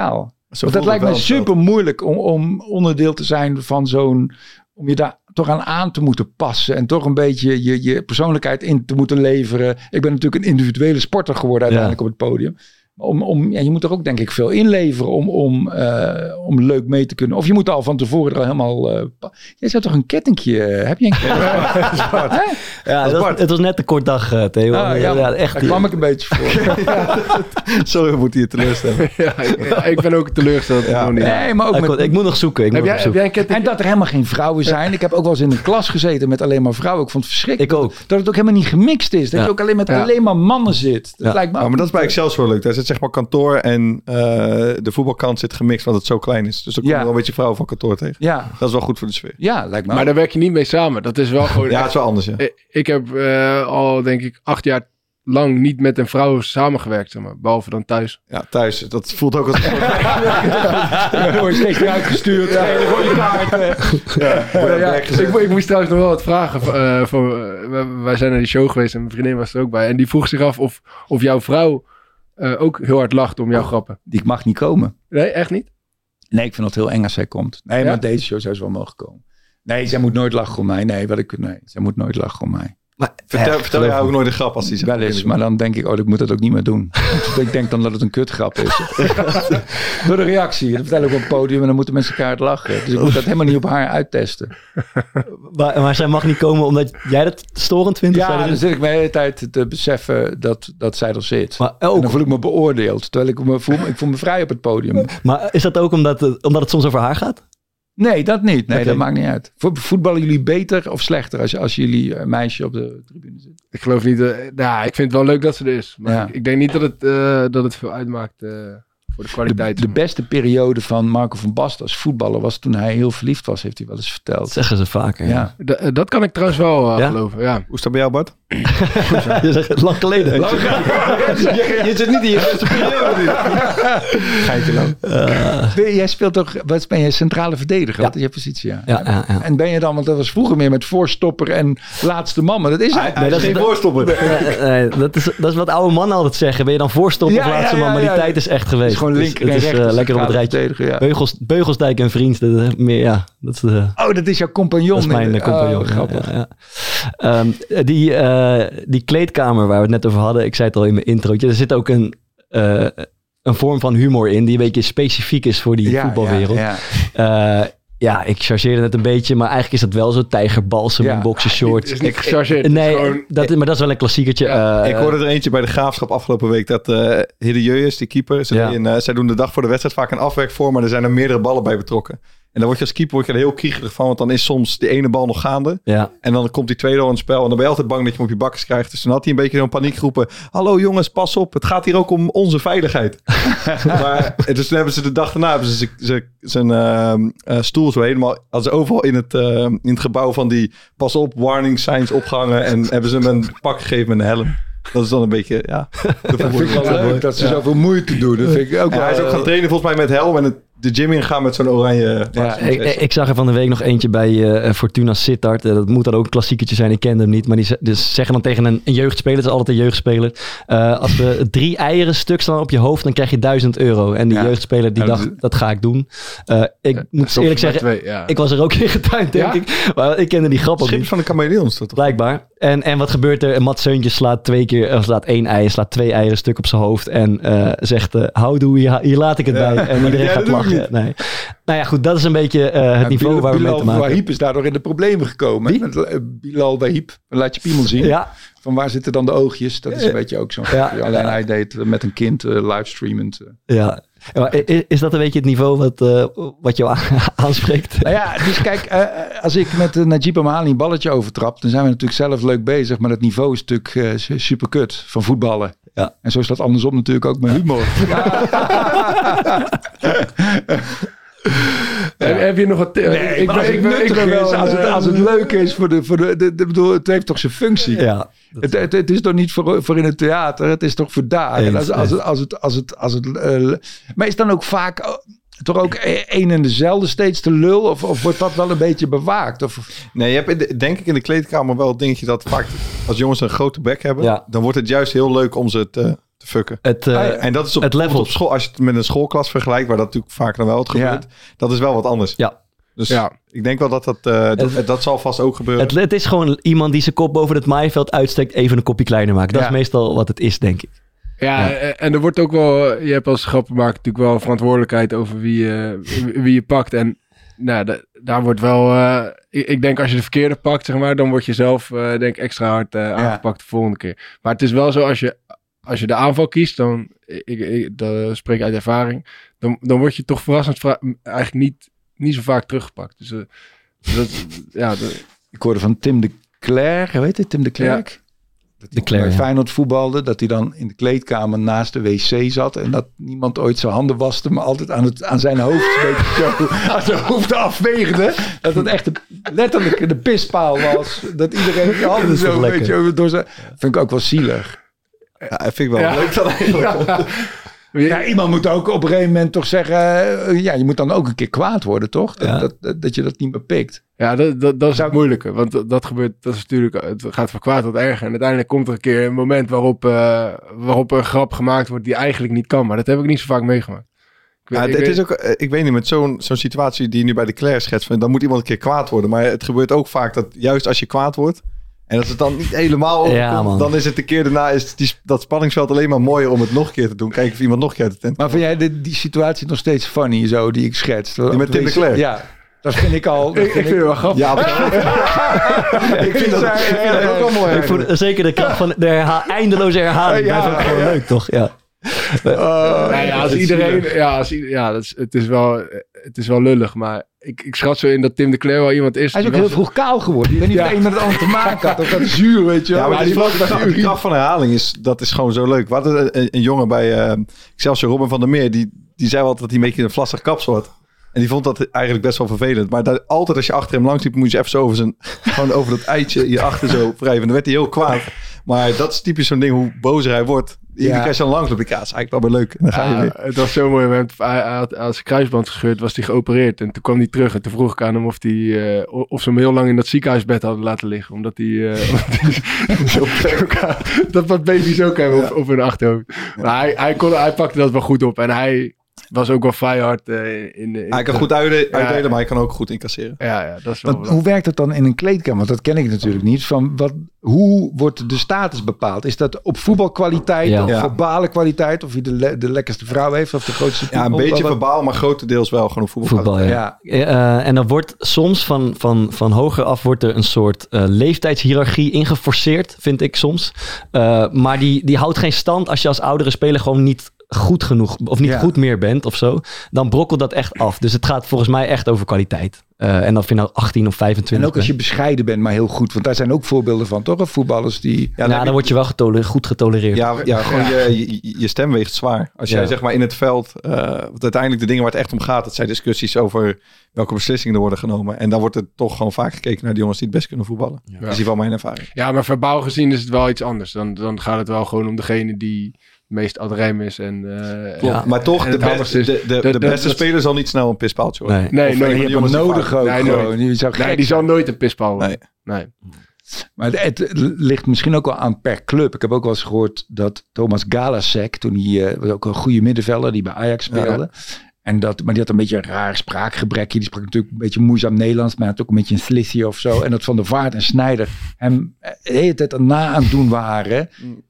Want dat lijkt me super moeilijk om, om onderdeel te zijn van zo'n... Om je daar toch aan aan te moeten passen. En toch een beetje je, je persoonlijkheid in te moeten leveren. Ik ben natuurlijk een individuele sporter geworden uiteindelijk ja. op het podium. Om, om, ja, je moet er ook denk ik veel inleveren om, om, uh, om leuk mee te kunnen. Of je moet al van tevoren er al helemaal... Uh, jij zou toch een kettingje... Uh, heb je een kettingje? ja, dat was, het was net een kort dag, uh, Theo. Ah, ja, ja, echt, daar kwam ik een beetje voor. Sorry, we moeten je teleurstellen. ja, ik, ik ben ook teleurgesteld. Ja. Niet. Nee, maar ook ik, met, kon, ik moet nog zoeken. Ik heb, moet jij, nog zoeken. Heb jij een ketting... En dat er helemaal geen vrouwen zijn. Ik heb ook wel eens in een klas gezeten met alleen maar vrouwen. Ik vond het verschrikkelijk. Ik ook. Dat het ook helemaal niet gemixt is. Dat ja. je ook alleen met ja. alleen maar mannen zit. Dat ja. lijkt me ja, maar dat is bij Excelsior leuk. Daar zit zeg maar kantoor en uh, de voetbalkant zit gemixt, want het zo klein is. Dus dan kom je ja. wel een beetje vrouwen van kantoor tegen. Ja. Dat is wel goed voor de sfeer. Ja, lijkt me. Maar daar werk je niet mee samen. Dat is wel gewoon... ja, het is wel anders, ja. Ik heb uh, al, denk ik, acht jaar lang niet met een vrouw samengewerkt, zeg maar. Behalve dan thuis. Ja, thuis. Dat voelt ook als... Dan word je steeds weer uitgestuurd. Ja, dan word je kaart. Ja. Ja, ja, ik, ik moest trouwens nog wel wat vragen. Uh, voor, uh, wij zijn naar die show geweest en mijn vriendin was er ook bij. En die vroeg zich af of, of jouw vrouw uh, ook heel hard lacht om jouw grappen. Die mag niet komen. Nee, echt niet? Nee, ik vind het heel eng als zij komt. Nee, ja? maar deze show zou ze wel mogen komen. Nee, zij moet nooit lachen om mij. Nee, wat ik, nee, zij moet nooit lachen om mij. Maar vertel, Echt, vertel je ook nooit een grap als die zegt. Wel eens, maar dan denk ik, oh, ik moet dat ook niet meer doen. Ik denk dan dat het een kutgrap is. Door de reactie. Dat vertel ik op het podium en dan moeten mensen elkaar lachen. Dus ik moet dat helemaal niet op haar uittesten. Maar, maar zij mag niet komen omdat jij dat storend vindt? Ja, dan zit ik me de hele tijd te beseffen dat, dat zij er zit. Maar ook, en dan voel ik me beoordeeld. Terwijl ik me voel, ik voel me vrij op het podium. Maar is dat ook omdat, omdat het soms over haar gaat? Nee, dat niet. Nee, okay. dat maakt niet uit. Voetballen jullie beter of slechter als, als jullie een meisje op de tribune zit? Ik geloof niet. Uh, nou, ik vind het wel leuk dat ze er is. Maar ja. ik, ik denk niet dat het, uh, dat het veel uitmaakt uh, voor de kwaliteit. De, de beste periode van Marco van Basten als voetballer was toen hij heel verliefd was, heeft hij wel eens verteld. Dat zeggen ze vaker. Ja. Ja. D- dat kan ik trouwens wel uh, ja? geloven. Ja. Hoe is dat bij jou, Bart? Je zegt het lang geleden. Lang geleden. je, je zit niet in je beste periode. Geitje lang. Uh, jij speelt toch, wat ben je, centrale verdediger? Ja. Wat is je positie? Ja. Ja, ja, ja. En ben je dan, want dat was vroeger meer met voorstopper en laatste man, maar dat is hij, nee, dat is geen voorstopper. Nee, nee, dat, is, dat is wat oude mannen altijd zeggen. Ben je dan voorstopper ja, of laatste ja, ja, man? Maar die ja, ja. tijd is echt geweest. Het is gewoon linker en rechts. Het is uh, lekker op het rijtje. Ja. Beugels, Beugelsdijk en Vriends. Dat is meer, ja, dat is de, oh, dat is jouw compagnon. Dat is mijn uh, compagnon. Oh, grappig. Ja, ja. Um, die, uh, die kleedkamer waar we het net over hadden. Ik zei het al in mijn introotje. Er zit ook een... Uh, een vorm van humor in die een beetje specifiek is voor die ja, voetbalwereld. Ja, ja. Uh, ja, ik chargeerde het een beetje, maar eigenlijk is dat wel zo. Tijgerbalsem, ja. boxershorts. Ik gechargeerd. Nee, gewoon... dat, maar dat is wel een klassiekertje. Ja, uh, ik hoorde er eentje bij de Graafschap afgelopen week. Dat uh, Hidde Jeus, die keeper, zij, ja. in, uh, zij doen de dag voor de wedstrijd vaak een afwerk voor, maar er zijn er meerdere ballen bij betrokken. En dan word je als keeper word je er heel kriegerig van, want dan is soms die ene bal nog gaande. Ja. En dan komt die tweede al in het spel. En dan ben je altijd bang dat je hem op je bakkes krijgt. Dus dan had hij een beetje zo'n paniek geroepen. Hallo jongens, pas op. Het gaat hier ook om onze veiligheid. maar, dus toen hebben ze de dag daarna hebben ze zijn uh, uh, stoel zo helemaal... Hadden ze overal in het, uh, in het gebouw van die pas op warning signs opgehangen. En hebben ze hem een pak gegeven met een helm. Dat is dan een beetje, ja. Dat vind ik wel leuk dat ze ja. zoveel moeite doen. Dat vind ik ook ja, wel, hij is ook gaan trainen volgens mij met helm en het, de gym ingaan met zo'n oranje... Ja, ik, ik zag er van de week nog eentje bij uh, Fortuna Sittard. Uh, dat moet dan ook een klassieketje zijn. Ik kende hem niet. Maar die dus zeggen dan tegen een, een jeugdspeler. Het is altijd een jeugdspeler. Uh, als we drie eieren stuk staan op je hoofd, dan krijg je duizend euro. En die ja. jeugdspeler die ja, dacht, dat ga ik doen. Uh, ik ja, moet eerlijk zeggen, twee, ja. ik was er ook in getuind, denk ja? ik. Maar ik kende die grap ook niet. van de chameleons. Dat toch? Blijkbaar. En, en wat gebeurt er? Mats Seuntje slaat twee keer, uh, slaat één ei, slaat twee eieren stuk op zijn hoofd. En uh, zegt, uh, houdoe, hier, hier laat ik het ja. bij. En iedereen gaat lachen. Nee. Nou ja, goed, dat is een beetje uh, het ja, niveau Bilal, waar we Bilal mee te maken hebben. Wahib is daardoor in de problemen gekomen. Met, uh, Bilal Wahib, laat je piemel zien. Ja. Van waar zitten dan de oogjes? Dat is een beetje ook zo'n... Ja. Alleen hij deed met een kind uh, livestreamend. Uh. Ja. Ja, is, is dat een beetje het niveau wat, uh, wat jou aanspreekt? Nou ja, dus kijk, uh, als ik met uh, Najib Amali een balletje overtrap, dan zijn we natuurlijk zelf leuk bezig. Maar het niveau is natuurlijk uh, super kut van voetballen. Ja. En zo is dat andersom natuurlijk ook met humor. Ja. Ja. Heb je nog wat... Nee, ik ben, ik ben, ik ben wel, is, als, het, als het leuk is voor de... Voor de, de, de bedoel, het heeft toch zijn functie. Ja, het, het, het is toch niet voor, voor in het theater. Het is toch voor daar. Eens, en als, als, het, als het... Als het, als het uh, maar is dan ook vaak... Uh, toch ook een en dezelfde steeds de lul? Of, of wordt dat wel een beetje bewaakt? Of... Nee, je hebt denk ik in de kleedkamer wel het dingetje dat vaak... Als jongens een grote bek hebben... Ja. Dan wordt het juist heel leuk om ze te... te fucken. Het, uh, ah, ja. En dat is op, het level. op school, als je het met een schoolklas vergelijkt, waar dat natuurlijk vaak dan wel het gebeurt, ja. dat is wel wat anders. Ja. Dus ja. ik denk wel dat dat, uh, dat, het, dat zal vast ook gebeuren. Het, het is gewoon iemand die zijn kop boven het maaiveld uitsteekt, even een kopje kleiner maken. Dat ja. is meestal wat het is, denk ik. Ja, ja, en er wordt ook wel, je hebt als grappenmaker natuurlijk wel verantwoordelijkheid over wie je, wie je pakt. En nou, da, daar wordt wel, uh, ik, ik denk als je de verkeerde pakt, zeg maar, dan word je zelf uh, denk ik extra hard uh, aangepakt ja. de volgende keer. Maar het is wel zo, als je, als je de aanval kiest, dan, ik, ik, dat spreek ik uit ervaring, dan, dan word je toch verrassend vra- eigenlijk niet, niet zo vaak teruggepakt. Dus uh, dat, ja. Dat... Ik hoorde van Tim de Clercq, weet je, Tim de Clercq? Ja. Dat hij bij Feyenoord voetbalde, dat hij dan in de kleedkamer naast de wc zat en dat niemand ooit zijn handen waste, maar altijd aan, het, aan zijn hoofd een beetje zo, aan zijn hoofd afveegde. Dat het echt de, letterlijk de pispaal was. Dat iedereen zijn handen zo een beetje over door zijn... Vind ik ook wel zielig. Ja, dat vind ik wel ja. leuk dan eigenlijk. Ja. Ja, iemand moet ook op een gegeven moment toch zeggen... Uh, ja, je moet dan ook een keer kwaad worden, toch? Dat, ja. dat, dat, dat je dat niet meer pikt. Ja, dat, dat, dat is het moeilijke. Want dat, dat gebeurt, dat is natuurlijk... Het gaat van kwaad tot erger. En uiteindelijk komt er een keer een moment waarop, uh, waarop een grap gemaakt wordt die eigenlijk niet kan. Maar dat heb ik niet zo vaak meegemaakt. Ik, weet, ja, ik, het weet... is ook, ik weet niet, met zo'n, zo'n situatie die je nu bij de Clercq schetst... dan moet iemand een keer kwaad worden. Maar het gebeurt ook vaak dat juist als je kwaad wordt... En als het dan niet helemaal overkomt, ja, dan is het de keer daarna is die, dat spanningsveld alleen maar mooier om het nog een keer te doen. Kijken of iemand nog een keer uit de tent Maar vind jij de, die situatie nog steeds funny, zo, die ik schets? Die met Tim de Clercq? Ja, dat vind ik al... ik, ik vind het wel grappig. Ja, ik vind dat, ik vind dat ook wel mooi. Ik voel, zeker de kracht van de herha- eindeloze herhaling. Ja, dat is gewoon ja. leuk, toch? Ja. Uh, nou ja, als iedereen... Ja, als, ja dat is, het, is wel, het is wel lullig, maar... Ik, ik schat zo in dat Tim de Clercq wel iemand is. Hij is ook heel vroeg kaal geworden. Ik weet niet of ja. een met het ander te maken had. Of dat zuur, weet je wel. Ja, maar, maar die, die, die, die kracht van herhaling is, dat is gewoon zo leuk. We hadden een, een jongen bij, uh, Excelsior, Robin van der Meer, die, die zei wel altijd dat hij een beetje een vlassig kapsel had. En die vond dat eigenlijk best wel vervelend. Maar dat, altijd als je achter hem langs liep, moet je even zo over zijn, gewoon over dat eitje hierachter zo wrijven. Dan werd hij heel kwaad. Maar dat is typisch zo'n ding, hoe bozer hij wordt. Ja. Als je dan langs loopt, ja, is eigenlijk wel weer leuk. En dan ga je ja, weer. Het was zo mooi. Hij had aan zijn kruisband gescheurd, was hij geopereerd. En toen kwam hij terug en toen vroeg ik aan hem of, die, uh, of ze hem heel lang in dat ziekenhuisbed hadden laten liggen. Omdat hij... Uh, zo dat wat baby's ook hebben ja. op, op hun achterhoofd. Maar hij, hij, kon, hij pakte dat wel goed op. En hij... was ook wel feihard uh, in, in... Hij kan goed uitdelen, ja, maar hij kan ook goed incasseren. Ja, ja, dat is wel... Want, hoe werkt het dan in een kleedkamer? Want dat ken ik natuurlijk niet. Van wat, hoe wordt de status bepaald? Is dat op voetbalkwaliteit, ja. of ja. verbale kwaliteit? Of wie de, le- de lekkerste vrouw heeft? Of de grootste... Ja, een beetje wat... verbaal, maar grotendeels wel gewoon op voetbalkwaliteit. Voetbal, ja. ja. Uh, en dan wordt soms van, van, van hoger af wordt er een soort uh, leeftijdshierarchie ingeforceerd, vind ik soms. Uh, maar die, die houdt geen stand als je als oudere speler gewoon niet... goed genoeg of niet ja. goed meer bent of zo, dan brokkelt dat echt af. Dus het gaat volgens mij echt over kwaliteit. Uh, en of je nou achttien of vijfentwintig En ook als je bescheiden bent, maar heel goed. Want daar zijn ook voorbeelden van, toch? Of voetballers die... Ja, nou, dan word je wel getole- goed getolereerd. Ja, ja gewoon ja. Je, je, je stem weegt zwaar. Als jij ja. zeg maar in het veld... Uh, want uiteindelijk de dingen waar het echt om gaat, dat zijn discussies over welke beslissingen er worden genomen. En dan wordt er toch gewoon vaak gekeken naar de jongens die het best kunnen voetballen. Ja. Dat is in ieder geval mijn ervaring. Ja, maar verbaal gezien is het wel iets anders. Dan, dan gaat het wel gewoon om degene die... meest ad rem is. En, uh, ja, maar toch, de, best, de, de, de, de beste dat, speler zal niet snel een pispaaltje worden. Nee, nee, nee, nee je hebt hem nodig ook. Nee, gewoon. Die, zou nee, die zal nooit een pispaal worden. Nee. nee. Maar het, het ligt misschien ook wel aan per club. Ik heb ook wel eens gehoord dat Thomas Galasek, toen hij, uh, was ook een goede middenvelder, die bij Ajax speelde. Ja. En dat, maar die had een beetje een raar spraakgebrekje. Die sprak natuurlijk een beetje moeizaam Nederlands, maar had ook een beetje een slissie of zo. En dat Van der Vaart en Sneijder hem de hele tijd erna aan het doen waren.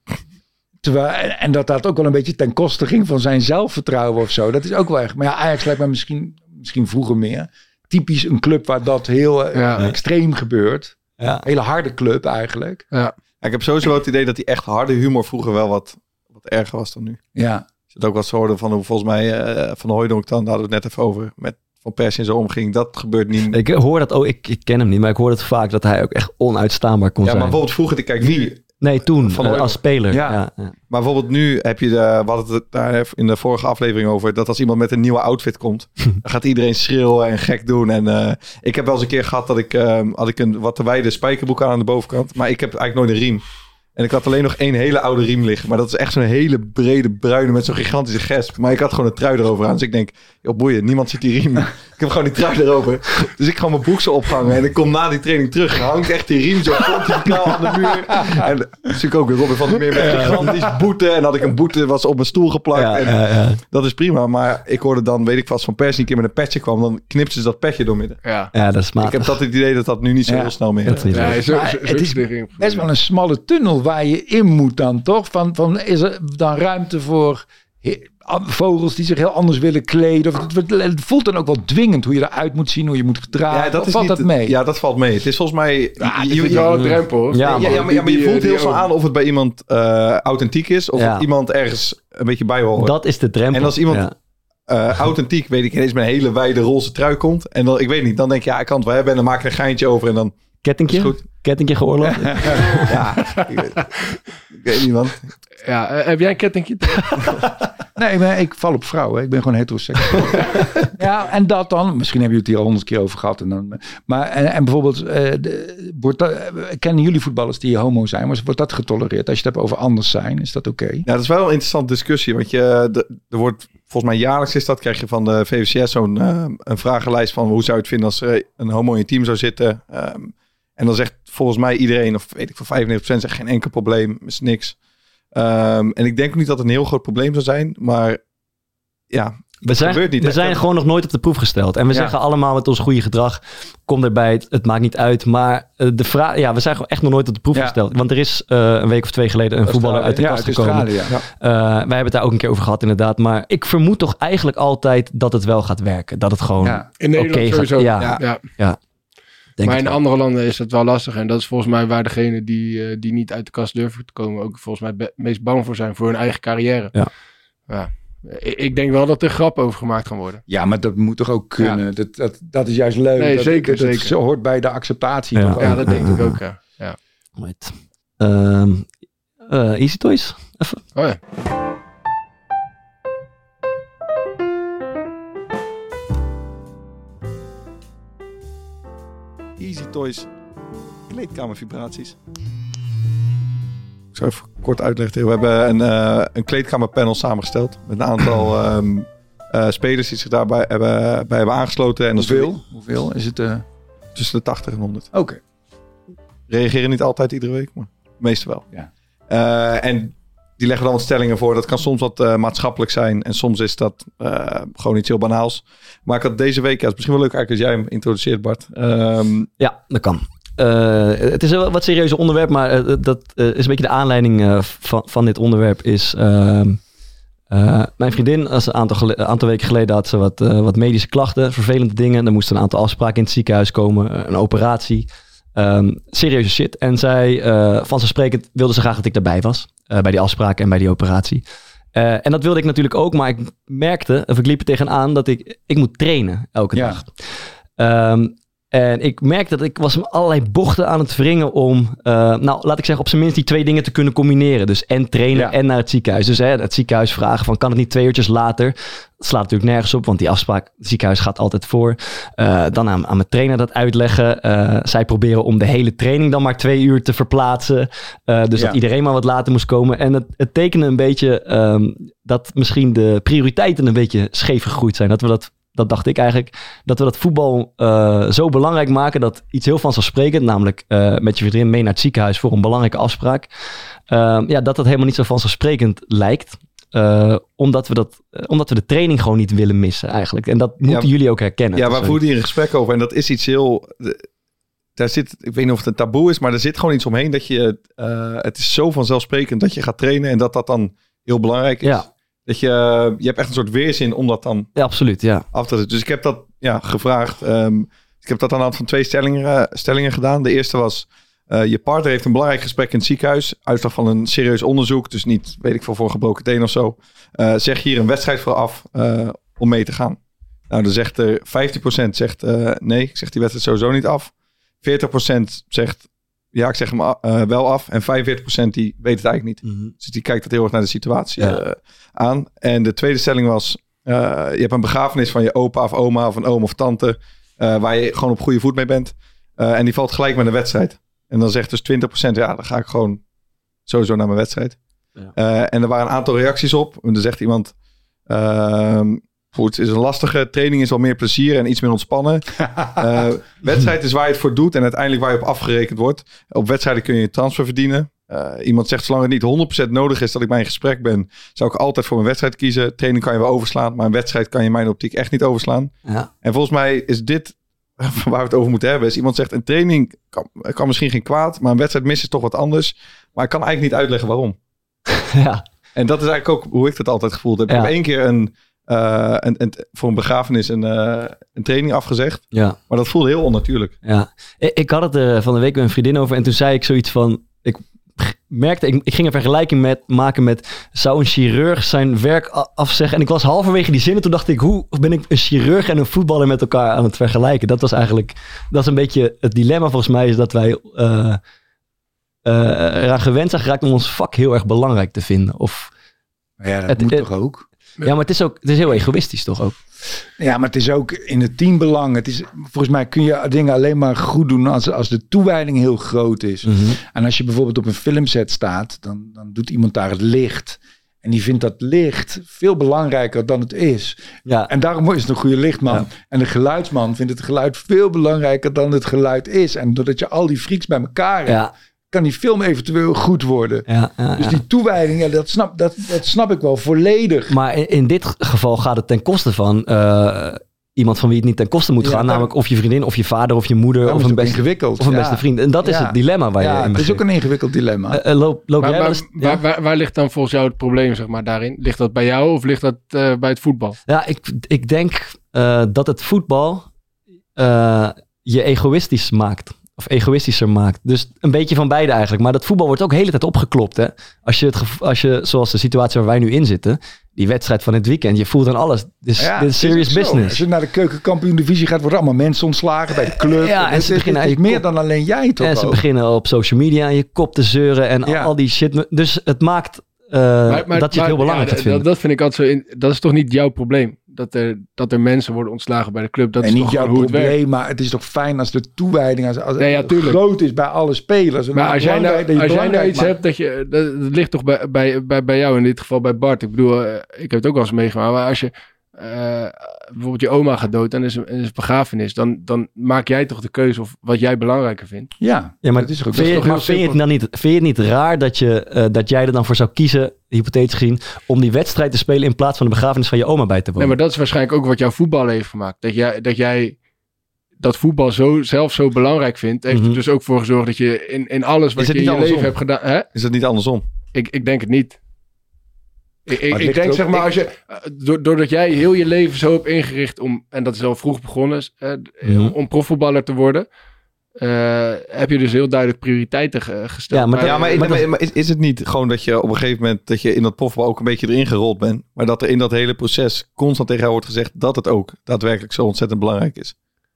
Terwijl, en dat dat ook wel een beetje ten koste ging van zijn zelfvertrouwen of zo. Dat is ook wel echt. Maar ja, Ajax lijkt me misschien, misschien vroeger meer. Typisch een club waar dat heel ja. uh, extreem gebeurt. Ja. Hele harde club eigenlijk. Ja. Ja, ik heb sowieso wel het idee dat die echt harde humor vroeger wel wat, wat erger was dan nu. Ja. Is het ook wat zo hoorde van hoe volgens mij uh, Van Hooijdonk dan, daar hadden we het net even over, met Van Persie en zo omging. Dat gebeurt niet. Ik hoor dat ook, ik, ik ken hem niet, maar ik hoor het vaak dat hij ook echt onuitstaanbaar kon ja, zijn. Ja, maar bijvoorbeeld vroeger, kijk wie... Nee, toen, uh, als speler. Ja. Ja, ja. Maar bijvoorbeeld nu heb je, de, we hadden het daar in de vorige aflevering over, dat als iemand met een nieuwe outfit komt, dan gaat iedereen schreeuwen en gek doen. En uh, ik heb wel eens een keer gehad dat ik, uh, had ik een wat te wijde spijkerbroek aan aan de bovenkant, maar ik heb eigenlijk nooit een riem. En ik had alleen nog één hele oude riem liggen. Maar dat is echt zo'n hele brede bruine met zo'n gigantische gesp. Maar ik had gewoon een trui erover aan. Dus ik denk, joh boeien, niemand ziet die riem. Ik heb gewoon die trui erover. Dus ik ga mijn broek zo ophangen. En ik kom na die training terug. En hangt echt die riem zo pontificaal aan de muur. En natuurlijk ook weer Robin van der Meer met gigantisch boete. En had ik een boete, was op mijn stoel geplakt. Ja, en ja, ja. dat is prima. Maar ik hoorde dan, weet ik vast van Persie een keer met een petje kwam. Dan knipten ze dat petje doormidden. Ja, Ja, dat is matig. Ik heb dat het idee dat dat nu niet zo Ja. heel snel meer Dat is niet ja zo. zo, Maar zo, het is zo best wel een smalle tunnel waar je in moet dan, toch? Van, van, is er dan ruimte voor he- vogels die zich heel anders willen kleden? Of het, wordt- het voelt dan ook wel dwingend hoe je eruit moet zien, hoe je moet gedragen. Ja, dat Of is valt niet, dat mee? Ja, dat valt mee. Het is volgens mij... Ja, je- je, je- wel een drempel. Hoor. Ja, Ja, man. ja, maar, ja, maar je Die- voelt die- heel die- snel aan of het bij iemand uh, authentiek is. Of Ja. het iemand ergens een beetje bij hoort. Dat is de drempel. En als iemand Ja. uh, authentiek, weet ik, ineens met een hele wijde roze trui komt. En dan, ik weet niet, dan denk je, ja, ik kan het wel hebben. En dan maak ik er een geintje over en dan Kettingje? is goed. Kettingje geoorloofd? Ja, ik weet, ik weet niet, man. Ja, eh, heb jij een kettingje? Nee, maar ik val op vrouwen. Ik ben gewoon heteroseksueel. Ja, en dat dan. Misschien hebben jullie het hier al honderd keer over gehad. En dan, maar en, en bijvoorbeeld, eh, de, wordt dat, eh, kennen jullie voetballers die homo zijn? Maar wordt dat getolereerd? Als je het hebt over anders zijn, is dat oké? Ja, dat is wel een interessante discussie. Want je, de, er wordt, volgens mij jaarlijks is dat, krijg je van de V V C S zo'n uh, een vragenlijst van hoe zou je het vinden als er een homo in je team zou zitten. Um, en dan zegt volgens mij iedereen, of weet ik voor vijfennegentig procent zegt geen enkel probleem, is niks. Um, en ik denk ook niet dat het een heel groot probleem zou zijn, maar ja, We zijn, gebeurt niet, we hè? zijn gewoon nog nooit op de proef gesteld. En we Ja. zeggen allemaal met ons goede gedrag, kom erbij, het, het maakt niet uit. Maar uh, de vraag, ja, we zijn gewoon echt nog nooit op de proef Ja. gesteld. Want er is uh, een week of twee geleden een voetballer uit de ja, kast uit gekomen. Australië, ja. Uh, wij hebben het daar ook een keer over gehad inderdaad. Maar ik vermoed toch eigenlijk altijd dat het wel gaat werken. Dat het gewoon Ja. In Nederland oké gaat. sowieso. Ja, Ja. ja. Ja. denk Maar het in wel. andere landen is dat wel lastig. En dat is volgens mij waar degenen die, uh, die niet uit de kast durven te komen ook volgens mij het meest bang voor zijn voor hun eigen carrière. Ja. Ja. Ik, ik denk wel dat er grap over gemaakt gaan worden. Ja, maar dat moet toch ook kunnen? Ja. Dat, dat, dat is juist leuk. Nee, dat, zeker, dat, dat zeker. zo hoort bij de acceptatie. Ja. toch ook? Ja, dat denk ik ja. ook. Ja. Ja. Right. Um, uh, Easy Toys? Even. Oh ja. Easy Toys, kleedkamervibraties. Ik zal even kort uitleggen. We hebben een, uh, een kleedkamerpanel samengesteld met een aantal um, uh, spelers die zich daarbij hebben, bij hebben aangesloten. En dat is Hoeveel? Hoeveel is het? Uh... tussen de tachtig en honderd. Oké. Okay. Reageren niet altijd iedere week, maar meestal wel. Ja. Uh, en die leggen dan wat stellingen voor. Dat kan soms wat uh, maatschappelijk zijn. En soms is dat uh, gewoon iets heel banaals. Maar ik had deze week, ja, het is misschien wel leuk eigenlijk als jij hem introduceert, Bart. Um, Ja, dat kan. Uh, het is een wat serieuzer onderwerp, maar uh, dat uh, is een beetje de aanleiding uh, van, van dit onderwerp. Is uh, uh, mijn vriendin, als een aantal, gele- aantal weken geleden had ze wat, uh, wat medische klachten, vervelende dingen. Er moesten een aantal afspraken in het ziekenhuis komen, uh, een operatie. Um, serieuze shit. En zij, uh, vanzelfsprekend, wilde ze graag dat ik daarbij was. Uh, bij die afspraken en bij die operatie. Uh, en dat wilde ik natuurlijk ook, maar ik merkte, of ik liep er tegenaan, dat ik, ik moet trainen elke Ja. dag. Um, En ik merkte dat ik was me allerlei bochten aan het wringen om, uh, nou laat ik zeggen, op zijn minst die twee dingen te kunnen combineren. Dus en trainen Ja. en naar het ziekenhuis. Dus hè, het ziekenhuis vragen van, kan het niet twee uurtjes later? Dat slaat natuurlijk nergens op, want die afspraak, het ziekenhuis gaat altijd voor. Uh, dan aan, aan mijn trainer dat uitleggen. Uh, zij proberen om de hele training dan maar twee uur te verplaatsen. Uh, dus Ja. dat iedereen maar wat later moest komen. En het, het tekende een beetje um, dat misschien de prioriteiten een beetje scheef gegroeid zijn. Dat we dat Dat dacht ik eigenlijk, dat we dat voetbal uh, zo belangrijk maken, dat iets heel vanzelfsprekend, namelijk uh, met je vriendin mee naar het ziekenhuis voor een belangrijke afspraak, uh, ja, dat dat helemaal niet zo vanzelfsprekend lijkt. Uh, omdat, we dat, uh, omdat we de training gewoon niet willen missen eigenlijk. En dat moeten Ja, jullie ook herkennen. Ja, Dus, waar voeren hier een gesprek over. En dat is iets heel... Daar zit, ik weet niet of het een taboe is, maar er zit gewoon iets omheen dat je... Uh, het is zo vanzelfsprekend dat je gaat trainen en dat dat dan heel belangrijk is. Ja. Dat je, je hebt echt een soort weerzin om dat dan Ja, absoluut, ja. af te zetten. Dus ik heb dat ja, gevraagd. Um, ik heb dat aan de hand van twee stellingen, uh, stellingen gedaan. De eerste was, uh, je partner heeft een belangrijk gesprek in het ziekenhuis. Uitslag van een serieus onderzoek. Dus niet, weet ik veel, voor een gebroken teen of zo. Uh, zeg hier een wedstrijd voor af uh, om mee te gaan. Nou, dan zegt er vijftien procent zegt uh, nee, ik zeg die wedstrijd sowieso niet af. veertig procent zegt ja, ik zeg hem uh, wel af. En vijfenveertig procent die weet het eigenlijk niet. Mm-hmm. Dus die kijkt dat heel erg naar de situatie Ja. uh, aan. En de tweede stelling was, uh, je hebt een begrafenis van je opa of oma of een oom of tante, uh, waar je gewoon op goede voet mee bent. Uh, en die valt gelijk met een wedstrijd. En dan zegt dus twintig procent, ja, dan ga ik gewoon sowieso na mijn wedstrijd. Ja. Uh, en er waren een aantal reacties op. En dan zegt iemand... Uh, Goed, het is een lastige. Training is wel meer plezier en iets meer ontspannen. uh, wedstrijd is waar je het voor doet en uiteindelijk waar je op afgerekend wordt. Op wedstrijden kun je je transfer verdienen. Uh, iemand zegt, zolang het niet honderd procent nodig is dat ik bij een gesprek ben, zou ik altijd voor mijn wedstrijd kiezen. Training kan je wel overslaan, maar een wedstrijd kan je in mijn optiek echt niet overslaan. Ja. En volgens mij is dit waar we het over moeten hebben. Is iemand zegt, een training kan, kan misschien geen kwaad, maar een wedstrijd missen is toch wat anders. Maar ik kan eigenlijk niet uitleggen waarom. Ja. En dat is eigenlijk ook hoe ik het altijd gevoeld heb. Ja. Ik heb één keer een... Uh, en, en voor een begrafenis een, uh, een training afgezegd. Ja. Maar dat voelde heel onnatuurlijk. Ja. Ik, ik had het er van de week met een vriendin over. En toen zei ik zoiets van... Ik merkte, ik, ik ging een vergelijking met, maken met... Zou een chirurg zijn werk afzeggen? En ik was halverwege die zinnen. Toen dacht ik, hoe ben ik een chirurg en een voetballer met elkaar aan het vergelijken? Dat was eigenlijk... Dat is een beetje het dilemma volgens mij. Is dat wij uh, uh, eraan gewend zijn geraakt om ons vak heel erg belangrijk te vinden. Of, ja, dat het, moet het, toch ook? Ja, maar het is ook het is heel egoïstisch toch ook? Ja, maar het is ook in het teambelang. Het is, volgens mij kun je dingen alleen maar goed doen als, als de toewijding heel groot is. Mm-hmm. En als je bijvoorbeeld op een filmset staat, dan, dan doet iemand daar het licht. En die vindt dat licht veel belangrijker dan het is. Ja. En daarom is het een goede lichtman. Ja. En de geluidsman vindt het geluid veel belangrijker dan het geluid is. En doordat je al die freaks bij elkaar hebt, ja. kan die film eventueel goed worden. Ja, ja, dus die toewijding, ja, dat, snap, dat, dat snap ik wel volledig. Maar in, in dit geval gaat het ten koste van uh, iemand van wie het niet ten koste moet ja, gaan. Dan, namelijk of je vriendin, of je vader, of je moeder, of een, best, ingewikkeld. of een ja. beste vriend. En dat is ja. het dilemma waar ja, je in het begint. is ook een ingewikkeld dilemma. Uh, uh, loop, loop maar, jij maar, eens, waar, ja? waar, waar ligt dan volgens jou het probleem, zeg maar, daarin? Ligt dat bij jou of ligt dat uh, bij het voetbal? Ja, ik, ik denk uh, dat het voetbal uh, je egoïstisch maakt. Of egoïstischer maakt. Dus een beetje van beide eigenlijk. Maar dat voetbal wordt ook de hele tijd opgeklopt. Hè? Als je, het gevo- als je, zoals de situatie waar wij nu in zitten, die wedstrijd van het weekend, je voelt aan alles. Dit is, ja, dit is serious is business. Als je naar de keukenkampioen divisie gaat, worden allemaal mensen ontslagen bij de club. Ja, en, en ze beginnen het is meer kop, dan alleen jij toch? En ze ook. beginnen op social media aan je kop te zeuren en ja. al die shit. Dus het maakt uh, maar, maar, dat je het heel belangrijk ja, gaat vinden. Dat, dat vind ik altijd zo. In, dat is toch niet jouw probleem? Dat er, dat er mensen worden ontslagen bij de club. Dat en is niet toch jouw hoe probleem, het werkt. maar het is toch fijn als de toewijding als, als nee, ja, groot is bij alle spelers. Maar als jij nou, als jij nou iets maakt. hebt, dat je, dat, dat ligt toch bij, bij, bij, bij jou in dit geval bij Bart. Ik bedoel, uh, ik heb het ook wel eens meegemaakt. Maar als je uh, bijvoorbeeld je oma gaat dood en er is een, is een begrafenis, dan, dan maak jij toch de keuze of wat jij belangrijker vindt. Ja, ja maar, dat is ook, vind, je, maar vind, je het dan niet, vind je het niet raar dat, je, uh, dat jij er dan voor zou kiezen, hypothetisch gezien, om die wedstrijd te spelen in plaats van de begrafenis van je oma bij te wonen? Nee, maar dat is waarschijnlijk ook wat jouw voetbal heeft gemaakt. Dat jij dat, jij dat voetbal zo, zelf zo belangrijk vindt, heeft mm-hmm. er dus ook voor gezorgd dat je in, in alles wat je in je andersom? leven hebt gedaan... Hè? Is het niet andersom? Ik, ik denk het niet. Ik, ik, ik denk, zeg maar, ik, als je, doordat jij heel je leven zo hebt ingericht om, en dat is al vroeg begonnen, eh, mm-hmm. om, om profvoetballer te worden, uh, heb je dus heel duidelijk prioriteiten ge, gesteld. Ja, maar, maar, ja, maar, maar, maar, maar is, is het niet gewoon dat je op een gegeven moment, dat je in dat profvoetbal ook een beetje erin gerold bent, maar dat er in dat hele proces constant tegen jou wordt gezegd dat het ook daadwerkelijk zo ontzettend belangrijk is?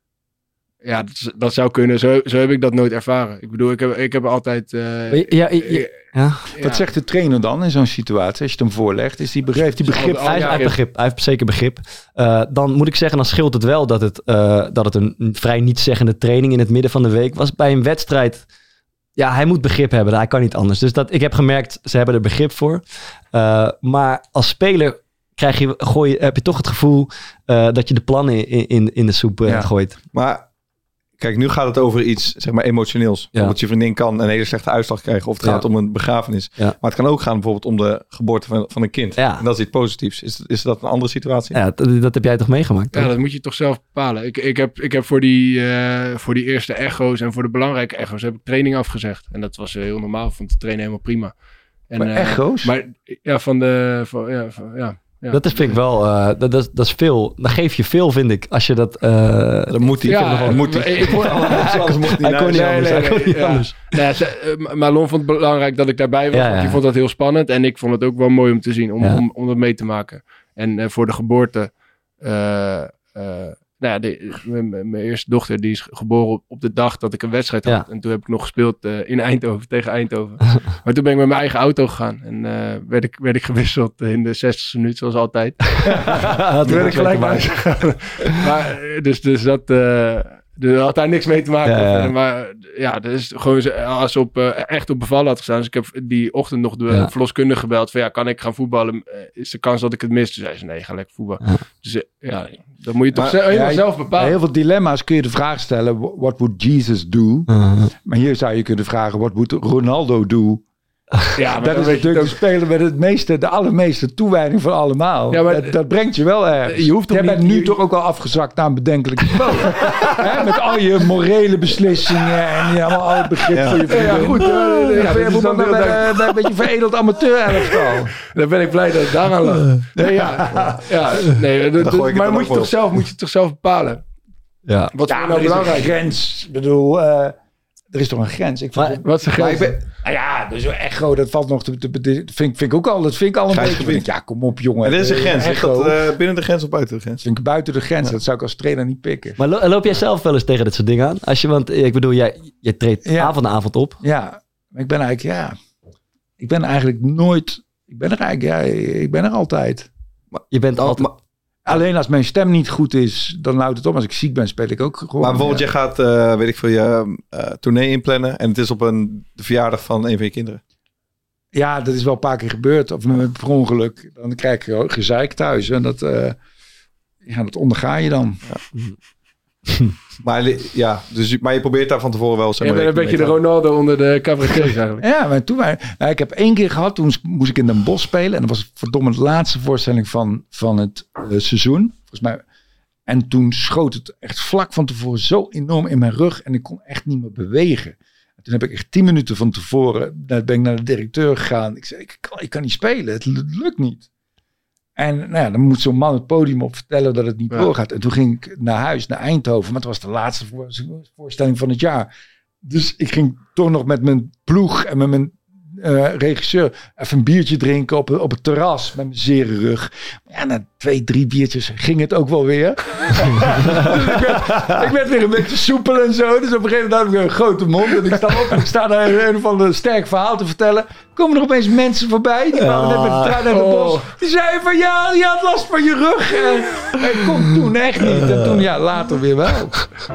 Ja, dat, dat zou kunnen. Zo, zo heb ik dat nooit ervaren. Ik bedoel, ik heb, ik heb altijd... Uh, ja, ja, ja, ja. Wat ja. zegt de trainer dan in zo'n situatie? Als je het hem voorlegt, is die begrip, heeft die begrip? Hij, hij, heeft begrip, hij heeft zeker begrip. Uh, dan moet ik zeggen, dan scheelt het wel dat het, uh, dat het een, een vrij nietszeggende training in het midden van de week was. Bij een wedstrijd, ja, hij moet begrip hebben. Hij kan niet anders. Dus dat, ik heb gemerkt, ze hebben er begrip voor. Uh, maar als speler krijg je, gooi, heb je toch het gevoel uh, dat je de plannen in, in, in de soep uh, ja. gooit. Maar... Kijk, nu gaat het over iets, zeg maar, emotioneels. Ja. Bijvoorbeeld je vriendin kan een hele slechte uitslag krijgen. Of het gaat ja. om een begrafenis. Ja. Maar het kan ook gaan bijvoorbeeld om de geboorte van, van een kind. Ja. En dat is iets positiefs. Is, is dat een andere situatie? Ja, dat, dat heb jij toch meegemaakt? Toch? Ja, dat moet je toch zelf bepalen. Ik, ik, heb, ik heb voor die, uh, voor die eerste echo's en voor de belangrijke echo's heb ik training afgezegd. En dat was uh, heel normaal. Ik vond de trainen helemaal prima. En, maar uh, echo's? Maar ja, van de... Van, ja, van, ja. Ja. Dat is, vind ik wel, uh, dat, dat, dat is veel. Dan geef je veel, vind ik. Als je dat... Uh, dan moet hij. Ja, dan moet hij. Ik hoor alles mocht hij kon niet nee, anders. Nee, hij nee, kon niet ja. anders. Ja, ze, uh, Marlon vond het belangrijk dat ik daarbij was. Ja, want die ja. vond dat heel spannend. En ik vond het ook wel mooi om te zien. Om, ja. om, om dat mee te maken. En uh, voor de geboorte... Uh, uh, nou ja, de, mijn, mijn eerste dochter die is geboren op, op de dag dat ik een wedstrijd had. Ja. En toen heb ik nog gespeeld uh, in Eindhoven tegen Eindhoven. Maar toen ben ik met mijn eigen auto gegaan. En uh, werd, ik, werd ik gewisseld in de zestigste minuut, zoals altijd. Toen werd ik gelijk naar huis gegaan. Maar, dus, dus dat... Uh, Er had daar niks mee te maken. Ja, ja. Maar ja, dat is gewoon als ze op, uh, echt op bevallen had gestaan. Dus ik heb die ochtend nog de ja. verloskundige gebeld. Van ja, kan ik gaan voetballen? Is de kans dat ik het mis? Toen zei ze nee, ga lekker voetballen. Ja. Dus uh, ja, dat moet je toch maar, helemaal ja, zelf bepalen. Heel veel dilemma's kun je de vraag stellen. What would Jesus do? Uh-huh. Maar hier zou je kunnen vragen. What would Ronaldo do? Ja, maar dat is natuurlijk de speler met het meeste, de allermeeste toewijding van allemaal. Ja, maar dat, dat brengt je wel ergens. Je hoeft Jij bent niet, nu je... toch ook wel afgezakt naar een bedenkelijke niveau. Met al je morele beslissingen en je allemaal al het begrip ja. voor je vrienden. Ja, goed. Uh, ja, ja, ben je dan bij, bij, bij een beetje veredeld amateur elftal. Dan ben ik blij dat ik daaraan lag. Nee, ja, ja, nee, d- d- maar moet je, toch zelf, moet je toch zelf bepalen. Ja. Wat ja, nou belangrijk? Grens. Ik bedoel... Uh, Er is toch een grens? Ik maar, het, wat is de grens? Ben, nou ja, dus echo, dat valt nog te... te, te vind, vind ik ook al, dat vind ik al een Grijs beetje... Vind, ja, kom op jongen. En er is een grens. Ligt dat uh, binnen de grens of buiten de grens? Vind ik buiten de grens. Ja. Dat zou ik als trainer niet pikken. Maar lo- loop jij zelf wel eens tegen dit soort dingen aan? Als je, want ik bedoel, jij, jij treedt ja. avond na avond op. Ja, maar ik ben eigenlijk, ja... Ik ben eigenlijk nooit... Ik ben er eigenlijk, ja, ik ben er altijd. Maar je bent altijd... Maar, Alleen als mijn stem niet goed is, dan houdt het op. Als ik ziek ben, speel ik ook gewoon. Maar bijvoorbeeld, ja. je gaat, uh, weet ik veel, je uh, tournee inplannen en het is op een de verjaardag van een van je kinderen. Ja, dat is wel een paar keer gebeurd. Of met per ongeluk. Dan krijg je gezeik thuis. En dat, uh, ja, dat onderga je dan. Ja. maar, ja, dus, maar je probeert daar van tevoren wel... Zeg maar, ja, een beetje de Ronaldo onder de cabaretiers eigenlijk. Ja, maar toen wij, nou, ik heb één keer gehad, toen moest ik in Den Bosch spelen. En dat was verdomme de laatste voorstelling van, van het uh, seizoen. Volgens mij. En toen schoot het echt vlak van tevoren zo enorm in mijn rug. En ik kon echt niet meer bewegen. En toen heb ik echt tien minuten van tevoren, ben ik naar de directeur gegaan. Ik zei, ik kan, ik kan niet spelen, het lukt niet. En nou ja, dan moet zo'n man het podium op vertellen dat het niet ja. doorgaat. En toen ging ik naar huis, naar Eindhoven. Maar het was de laatste voorstelling van het jaar. Dus ik ging toch nog met mijn ploeg en met mijn uh, regisseur even een biertje drinken op, op het terras met mijn zere rug. Maar ja, na twee, drie biertjes ging het ook wel weer. dus ik, werd, ik werd weer een beetje soepel en zo. Dus op een gegeven moment had ik een grote mond. En ik sta op en ik sta daar een, een of ander sterk verhaal te vertellen. Komen er opeens mensen voorbij. Die waren net met de trein naar de bos. Oh. Die zeiden van ja, je had last van je rug. En ik kon toen echt niet. En toen ja, later weer wel.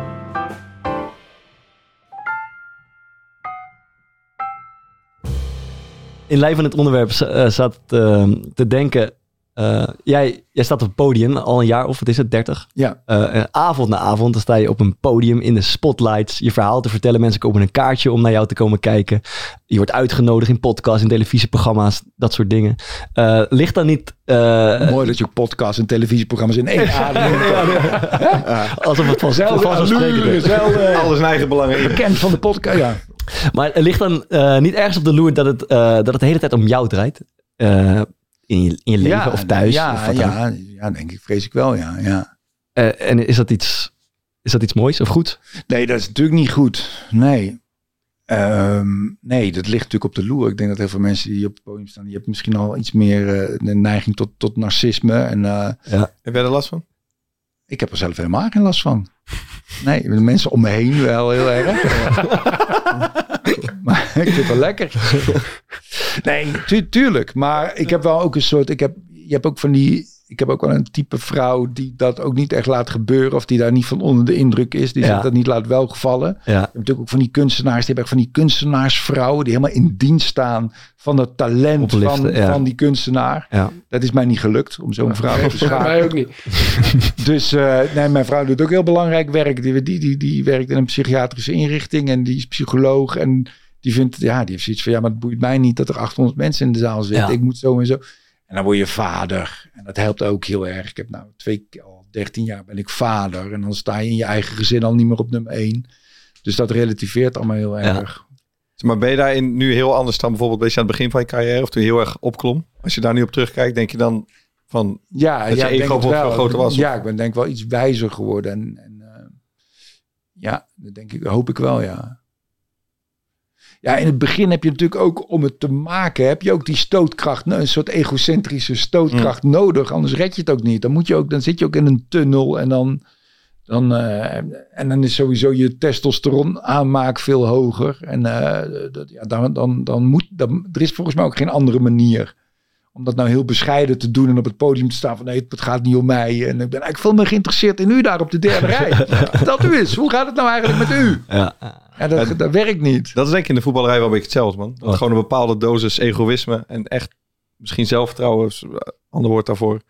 In lijn van het onderwerp uh, zat uh, te denken... Uh, jij, jij staat op het podium al een jaar of wat is het, dertig? Ja. Uh, avond na avond dan sta je op een podium in de spotlights. Je verhaal te vertellen. Mensen kopen een kaartje om naar jou te komen kijken. Je wordt uitgenodigd in podcasts, in televisieprogramma's. Dat soort dingen. Uh, ligt dan niet... Uh, Mooi dat je podcasts en televisieprogramma's in één adem ja, alsof het vanzelf vanzelfsprekend alles in eigen belang. Bekend van de podcast, ja. Maar er ligt dan uh, niet ergens op de loer dat het, uh, dat het de hele tijd om jou draait? Uh, in, je, in je leven ja, of thuis? Ja, of wat ja, ja, denk ik, vrees ik wel, ja. ja. Uh, en is dat, iets, is dat iets moois of goed? Nee, dat is natuurlijk niet goed. Nee. Um, nee, dat ligt natuurlijk op de loer. Ik denk dat heel veel mensen die op het podium staan, die hebben misschien al iets meer uh, de neiging tot, tot narcisme. En, uh, ja. Heb jij er last van? Ik heb er zelf helemaal geen last van. Nee, de mensen om me heen wel heel erg. Maar ik vind het wel lekker. Nee, tu- tuurlijk. Maar ik heb wel ook een soort... Ik heb, je hebt ook van die... Ik heb ook wel een type vrouw die dat ook niet echt laat gebeuren. Of die daar niet van onder de indruk is. Die ja. zich dat niet laat welgevallen. Ja. Je hebt natuurlijk ook van die kunstenaars. Die hebben echt van die kunstenaarsvrouwen. Die helemaal in dienst staan van het talent Opliften, van, ja. van die kunstenaar. Ja. Dat is mij niet gelukt om zo'n vrouw te schaken. Mij ook niet. Dus uh, nee, mijn vrouw doet ook heel belangrijk werk. Die, die, die, die werkt in een psychiatrische inrichting. En die is psycholoog. En die vindt, ja, die heeft zoiets van, ja, maar het boeit mij niet dat er achthonderd mensen in de zaal zitten. Ja. Ik moet zo en zo. En dan word je vader. En dat helpt ook heel erg. Ik heb nou twee, al dertien jaar ben ik vader. En dan sta je in je eigen gezin al niet meer op nummer één. Dus dat relativeert allemaal heel erg. Ja. Maar ben je daarin nu heel anders dan bijvoorbeeld beetje aan het begin van je carrière? Of toen je heel erg opklom? Als je daar nu op terugkijkt, denk je dan van... Ja, dat ja, je ego veel groter was? Ja, ik ben denk wel iets wijzer geworden. En, en uh, ja, dat denk ik, hoop ik wel, ja. Ja, in het begin heb je natuurlijk ook, om het te maken, heb je ook die stootkracht, een soort egocentrische stootkracht mm. nodig. Anders red je het ook niet. Dan moet je ook, dan zit je ook in een tunnel en dan, dan, uh, en dan is sowieso je testosteron aanmaak veel hoger. En uh, dat, ja, dan, dan, dan moet, dan, er is volgens mij ook geen andere manier om dat nou heel bescheiden te doen en op het podium te staan van nee, het gaat niet om mij. En ik ben eigenlijk veel meer geïnteresseerd in u daar op de derde rij. Dat u is. Hoe gaat het nou eigenlijk met u? Ja. Ja, dat, Ja, dat werkt niet. Dat is denk ik in de voetballerij wel een beetje hetzelfde, man. Dat Wat? gewoon een bepaalde dosis egoïsme en echt misschien zelfvertrouwen, is een ander woord daarvoor.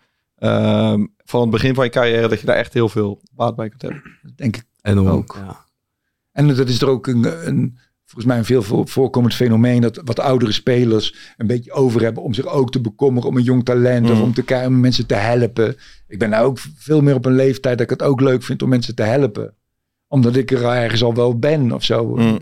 Um, van het begin van je carrière dat je daar echt heel veel baat bij kunt hebben. Dat denk ik En dan ook. Ja. En dat is er ook een, een volgens mij een veel voor- voorkomend fenomeen dat wat oudere spelers een beetje over hebben om zich ook te bekommeren om een jong talent Mm. of om te kijken om mensen te helpen. Ik ben nou ook veel meer op een leeftijd dat ik het ook leuk vind om mensen te helpen. Omdat ik er ergens al wel ben of zo. Mm.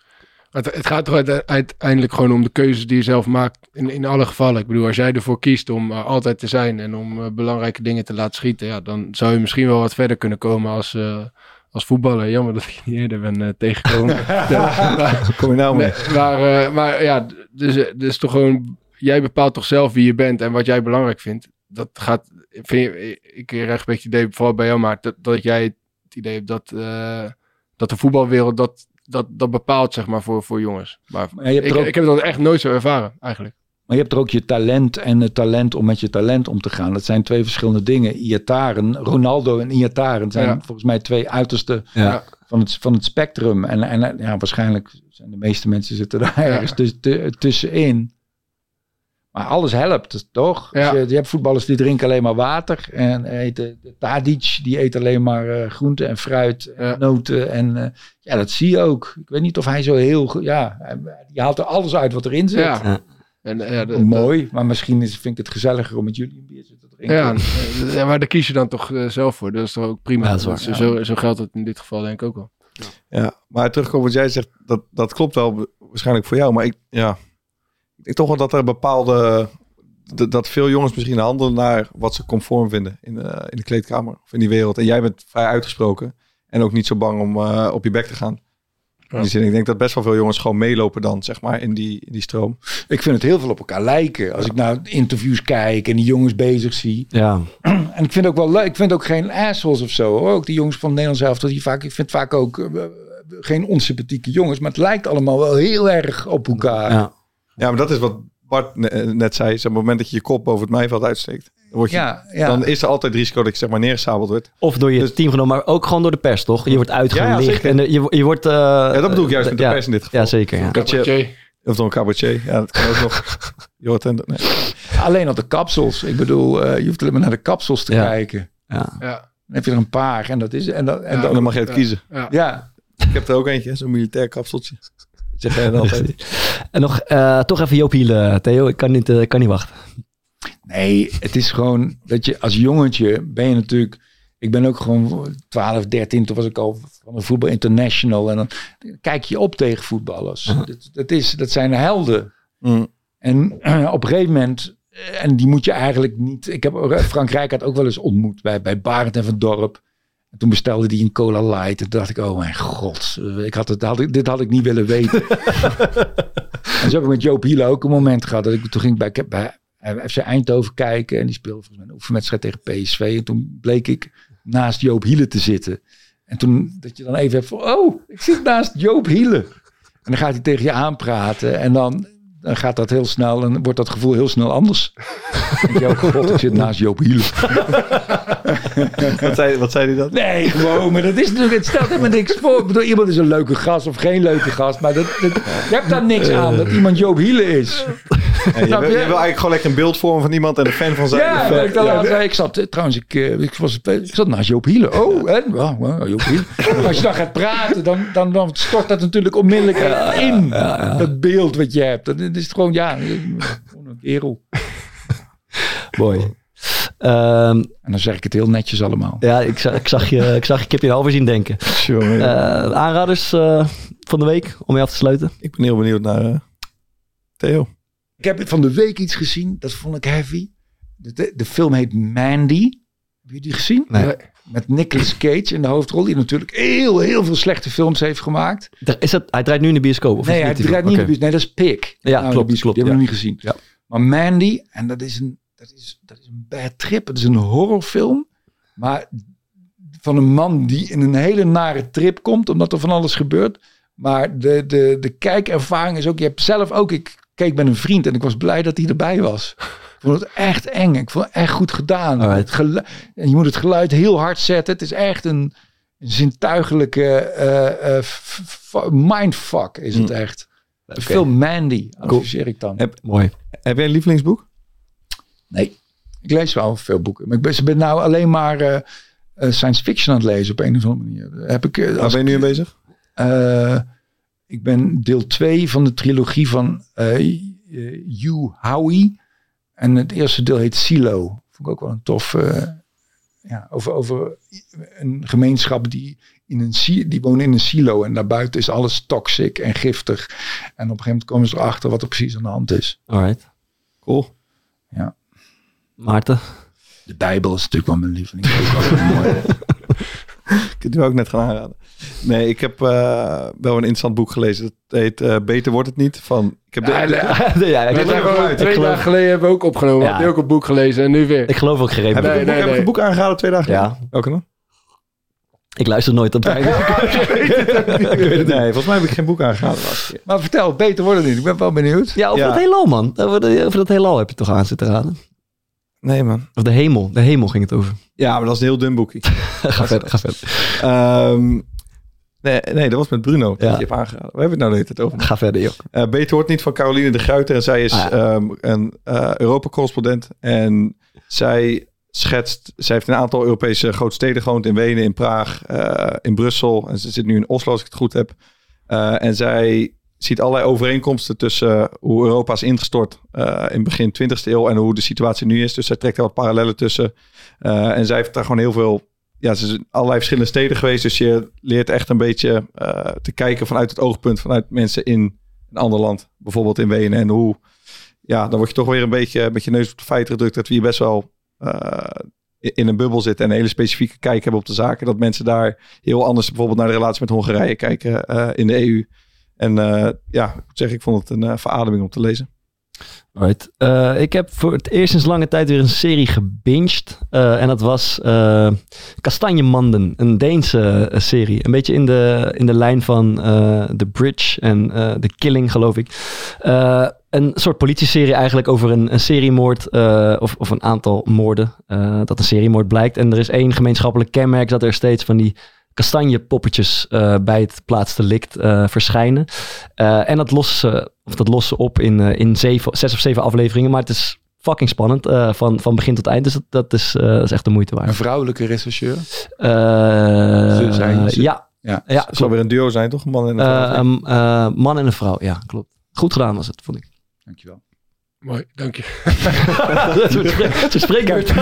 Het, het gaat toch uite- uiteindelijk gewoon om de keuzes die je zelf maakt in, in alle gevallen. Ik bedoel, als jij ervoor kiest om uh, altijd te zijn en om uh, belangrijke dingen te laten schieten, ja, dan zou je misschien wel wat verder kunnen komen als, uh, als voetballer. Jammer dat ik je niet eerder ben uh, tegengekomen. Ja, maar, Kom je nou mee? nee, maar, uh, maar ja, dus, uh, dus toch gewoon, jij bepaalt toch zelf wie je bent en wat jij belangrijk vindt. Dat gaat, vind je, ik krijg een beetje het idee, vooral bij jou, maar dat, dat jij het idee hebt dat, uh, dat de voetbalwereld dat Dat, dat bepaalt, zeg maar, voor, voor jongens. Maar, Maar je hebt ik, er ook- ik heb dat echt nooit zo ervaren, eigenlijk. Maar je hebt er ook je talent en het talent om met je talent om te gaan. Dat zijn twee verschillende dingen. Iataren, Ronaldo en Iataren zijn Ja. volgens mij twee uiterste Ja. van het, van het spectrum. En, en ja, waarschijnlijk zijn de meeste mensen zitten daar Ja. ergens tuss- te- tussenin. Maar alles helpt, toch? Ja. Dus je, je hebt voetballers die drinken alleen maar water. En eten, Tadic, die eet alleen maar uh, groenten en fruit en Ja. noten. En uh, ja, dat zie je ook. Ik weet niet of hij zo heel... go- Ja, hij- die haalt er alles uit wat erin zit. Ja. Ja. En, uh, ja, de- Oh, mooi, maar misschien is, vind ik het gezelliger om met jullie een biertje te drinken. Ja, eh, ja, maar daar kies je dan toch uh, zelf voor. Dat is toch ook prima. Ja, dat is waar. Zo, zo, zo geldt het in dit geval denk ik ook wel. Ja, maar terugkomen wat jij zegt, dat, dat klopt wel waarschijnlijk voor jou. Maar ik, ja, ik denk toch wel dat er bepaalde, dat, dat veel jongens misschien handelen naar wat ze conform vinden in de, in de kleedkamer of in die wereld. En jij bent vrij uitgesproken en ook niet zo bang om uh, op je bek te gaan. In die zin, ik denk dat best wel veel jongens gewoon meelopen dan, zeg maar, in die, in die stroom. Ik vind het heel veel op elkaar lijken. Als ik naar interviews kijk en die jongens bezig zie. Ja. En ik vind het ook wel leuk. Ik vind ook geen assholes of zo. Hoor. Ook die jongens van het Nederlands elftal. Die vaak, ik vind vaak ook uh, geen onsympathieke jongens. Maar het lijkt allemaal wel heel erg op elkaar. Ja. Ja, maar dat is wat Bart ne- net zei. Zeg, op het moment dat je je kop boven het maaiveld uitsteekt, dan, word je, Ja, ja. dan is er altijd het risico dat je zeg maar neergesabeld wordt. Of door je Dus- teamgenoot, maar ook gewoon door de pers, toch? Je wordt Ja, ja, uitgelicht. zeker. en uh, je, je wordt... Uh, Ja, dat bedoel ik juist met de ja, pers in dit geval. Ja, zeker. Ja. Dat je, Cabaretier. of dan een cabaretier. Ja, dat kan ook nog. Je hoort en, nee. Alleen op de kapsels. Ik bedoel, uh, je hoeft alleen maar naar de kapsels te Ja. kijken. Ja. Ja, Dan heb je er een paar. En dat is... En dat, en Ja. En dat, dan mag je het kiezen. ja. ja. Ik heb er ook eentje, zo'n militair kapseltje. Zeg jij dan altijd. En nog uh, toch even Joop Hielen, Theo. Ik kan niet, uh, ik kan niet wachten. Nee, het is gewoon dat je als jongetje ben je natuurlijk... Ik ben ook gewoon twaalf, dertien, toen was ik al van de Voetbal International. En dan kijk je op tegen voetballers. Uh-huh. dat, dat, is, dat zijn helden. Mm. En uh, op een gegeven moment... En die moet je eigenlijk niet... Ik heb Frank Rijkaard ook wel eens ontmoet bij, bij Barend en Van Dorp. En toen bestelde hij een Cola Light. En toen dacht ik, oh mijn god. Ik had het, had ik, dit had ik niet willen weten. En zo heb ik met Joop Hielen ook een moment gehad. Dat ik, toen ging ik bij, bij F C Eindhoven kijken. En die speelde volgens mij een oefenwedstrijd tegen P S V. En toen bleek ik naast Joop Hielen te zitten. En toen dat je dan even hebt van... Oh, ik zit naast Joop Hielen. En dan gaat hij tegen je aanpraten. En dan... Dan gaat dat heel snel en wordt dat gevoel heel snel anders. Dan denk je, oh god, ik zit naast Joop Hielen. Wat zei, wat zei hij dan? Nee, gewoon, maar dat is natuurlijk, het stelt helemaal niks voor. Ik bedoel, iemand is een leuke gast of geen leuke gast, maar dat, dat, je hebt daar niks aan dat iemand Joop Hielen is. Ja, je, wil, je wil eigenlijk gewoon lekker een beeld vormen van iemand en een fan van zijn. Ja, fan. dat ik, dan laat zeggen, ik zat eh, trouwens, ik, eh, ik, was, ik zat naast Joop Hielen. Oh, en? Ja, ja, Joop Hielen. Maar als je dan gaat praten, dan, dan, dan stort dat natuurlijk onmiddellijk in. Dat beeld wat je hebt. Dan is het gewoon, ja, gewoon een kerel. Mooi. Um, En dan zeg ik het heel netjes allemaal. ja, ik, zag, ik, zag je, ik zag je, ik heb je een half uur zien denken. Jongen, Uh, aanraders uh, van de week, om je af te sluiten. ik ben heel benieuwd naar uh, Theo. Ik heb van de week iets gezien, dat vond ik heavy. De, de, de film heet Mandy. Heb je die gezien? Nee. Met Nicolas Cage in de hoofdrol, die natuurlijk heel, heel veel slechte films heeft gemaakt. Is dat, hij draait nu in de bioscoop? Of Nee, is hij het niet draait te niet doen? in de bioscoop. Nee, dat is Pig. Ja, Nou, klopt, de bioscoop, klopt, Die hebben we ja. nog niet gezien. Ja. Maar Mandy, en dat is een, dat is, dat is een bad trip. Het is een horrorfilm. Maar van een man die in een hele nare trip komt, omdat er van alles gebeurt. Maar de, de, de kijkervaring is ook, je hebt zelf ook, ik keek met een vriend en ik was blij dat hij erbij was. vond het echt eng. Ik vond het echt goed gedaan. Het geluid, en je moet het geluid heel hard zetten. Het is echt een, een zintuigelijke uh, uh, f- f- mindfuck is het echt. Okay. Veel Mandy, adviseer ik dan. Heb, Mooi. Heb jij een lievelingsboek? Nee, ik lees wel veel boeken. Maar ik ben, ben nou alleen maar uh, uh, science fiction aan het lezen op een of andere manier. Heb ik, uh, Waar ben je nu aan bezig? Uh, ik ben deel twee van de trilogie van uh, Hugh Howey. En het eerste deel heet Silo. Vond ik ook wel een tof... Uh, ja, over, over een gemeenschap die, in een, die wonen in een silo. En daarbuiten is alles toxic en giftig. En op een gegeven moment komen ze erachter wat er precies aan de hand is. Alright. Cool. Ja. Maarten? De Bijbel is natuurlijk wel mijn lieveling. Mooi. Ik heb het ook net gaan aanraden. Nee, ik heb uh, wel een interessant boek gelezen. Het heet uh, Beter wordt het niet. Van, ik heb de, ja, de, de, ja, ik we geloof, hebben ik twee geloof, dagen geleden hebben we ook opgenomen. Ja. Heb je ook een boek gelezen en nu weer. ik geloof ook geen heb, reden. ik een boek, nee, heb nee. ik een boek aangeraden twee dagen geleden? Ja. Welke dan? Ik luister nooit op tijd. Nee, volgens mij heb ik geen boek aangeraden. Maar vertel, beter wordt het niet. Ik ben wel benieuwd. Ja, over Ja. dat heelal, man. Over, de, over dat heelal heb je toch aan zitten raden? Nee, man. Of de hemel. De hemel ging het over. Ja, maar dat is een heel dun boekje. ga verder, ga verder. Um, nee, nee, dat was met Bruno. Dat Ja. je hebt aangeraden. We hebben het nou de hele tijd over. Ga verder, joh. Uh, Beter wordt niet van Caroline de Gruyter. En zij is Ah, ja. um, een uh, Europa-correspondent. En zij schetst... Zij heeft in een aantal Europese grote steden gewoond. In Wenen, in Praag, uh, in Brussel. En ze zit nu in Oslo, als ik het goed heb. Uh, en zij ziet allerlei overeenkomsten tussen uh, hoe Europa is ingestort uh, in begin twintigste eeuw en hoe de situatie nu is. Dus zij trekt er wat parallellen tussen. Uh, en zij heeft daar gewoon heel veel... Ja, ze is in allerlei verschillende steden geweest. Dus je leert echt een beetje uh, te kijken vanuit het oogpunt vanuit mensen in een ander land. Bijvoorbeeld in Wenen. En hoe... Ja, dan word je toch weer een beetje met je neus op de feiten gedrukt dat we hier best wel uh, in een bubbel zitten en een hele specifieke kijk hebben op de zaken. Dat mensen daar heel anders bijvoorbeeld naar de relatie met Hongarije kijken uh, in de E U. En uh, ja, ik moet zeggen, ik vond het een uh, verademing om te lezen. Right. Uh, ik heb voor het eerst sinds lange tijd weer een serie gebinged. Uh, en dat was uh, Kastanjemanden, een Deense uh, serie. Een beetje in de, in de lijn van uh, The Bridge en uh, The Killing, geloof ik. Uh, een soort politieserie eigenlijk over een, een seriemoord uh, of, of een aantal moorden. Uh, dat een seriemoord blijkt. En er is één gemeenschappelijk kenmerk dat er steeds van die kastanjepoppetjes uh, bij het plaatsdelict uh, verschijnen. Uh, en dat lossen ze, of dat lossen op in, uh, in zeven, zes of zeven afleveringen. Maar het is fucking spannend uh, van, van begin tot eind. Dus dat, dat, is, uh, dat is echt de moeite waard. Een vrouwelijke rechercheur? Uh, Ze zijn ze. Ja. Ja. ja Het zal weer een duo zijn, toch? Een man en een vrouw. Uh, um, uh, man en een vrouw, ja, klopt. Goed gedaan was het, vond ik. Dankjewel. Mooi, dank je. Ze spreken uit.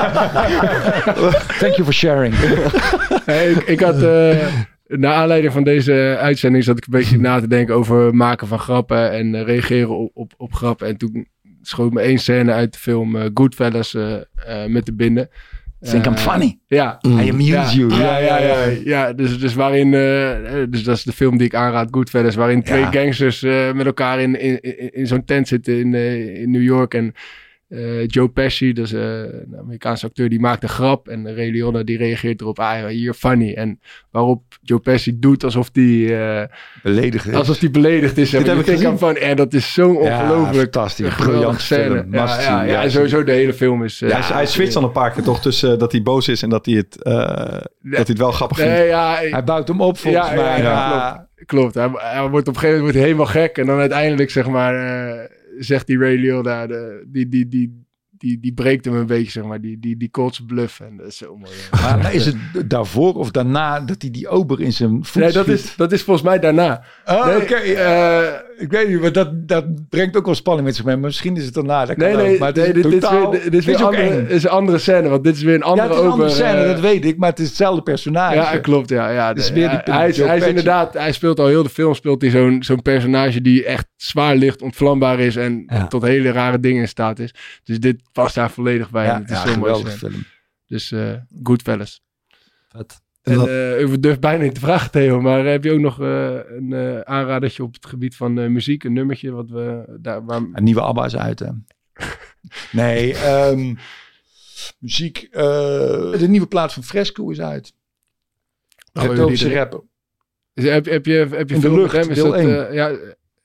Thank you for sharing. Hey, ik, ik had, uh, naar aanleiding van deze uitzending zat ik een beetje na te denken over maken van grappen en uh, reageren op, op, op grappen. En toen schoot me één scène uit de film uh, Goodfellas uh, uh, met de binnen. Think I'm funny. Ja. Mm. I amuse ja, you. Ja, ja, ja. ja dus, dus waarin, uh, dus dat is de film die ik aanraad, Goodfellas, waarin twee Ja. gangsters uh, met elkaar in, in, in, in zo'n tent zitten in, uh, in New York. En uh, Joe Pesci, dus uh, een Amerikaanse acteur, die maakt een grap. En Ray Liotta die reageert erop, ah, you're funny. En waarop Joe Pesci doet alsof die, uh, Beledigd is. alsof die beledigd is. Dit heb ik gezien. Van, en dat is zo'n ongelooflijk fantastisch. een geweldige Briljant scène. film. Ja, Must ja, see. ja, Ja, en sowieso de hele film is... Uh, Ja, hij, hij switcht dan een paar keer toch tussen uh, dat hij boos is en dat hij het, uh, dat hij het wel grappig vindt. Nee, ja, Hij bouwt hem op volgens Ja, mij. ja, ja, klopt. Hij, hij wordt op een gegeven moment helemaal gek. En dan uiteindelijk, zeg maar, uh, zegt die Ray Liotta, de, die, die, die, die, die breekt hem een beetje, zeg maar. Die, die, die calls bluff. En dat is zo mooi. Maar, maar is het daarvoor of daarna dat hij die ober in zijn voet Nee, dat schiet? is, dat is volgens mij daarna. Oh, Nee, oké. eh, ik weet niet, maar dat, dat brengt ook wel spanning met zich mee. Maar misschien is het daarna. Dat kan Nee, ook. nee, maar het nee is dit, dit is totaal, weer, dit is weer ook andere, eng. dit is een andere scène. Want dit is weer een Ja, andere het is een andere ober, scène, uh, dat weet ik. Maar het is hetzelfde personage. Ja, klopt. Ja, ja. Dus De- weer die hij, hij is, Joe hij is Pesci. inderdaad, hij speelt al heel de film, speelt hij zo'n zo'n personage die echt zwaar licht ontvlambaar is en Ja. tot hele rare dingen in staat is. Dus dit past daar volledig bij. Ja, en het is ja, zo'n mooie geweldige scène. film. Dus uh, Goodfellas. Vet. En dat- uh, ik durf bijna niet te vragen, Theo, maar heb je ook nog uh, een uh, aanradertje op het gebied van uh, muziek, een nummertje wat we daar waar... Een nieuwe ABBA is uit, hè? Nee, um, muziek. Uh, de nieuwe plaat van Fresco is uit. Oh, De die Belgische erin. rapper. Is- heb, heb je, heb je In de veel lucht, met hem? Is deel dat, één. uh, ja,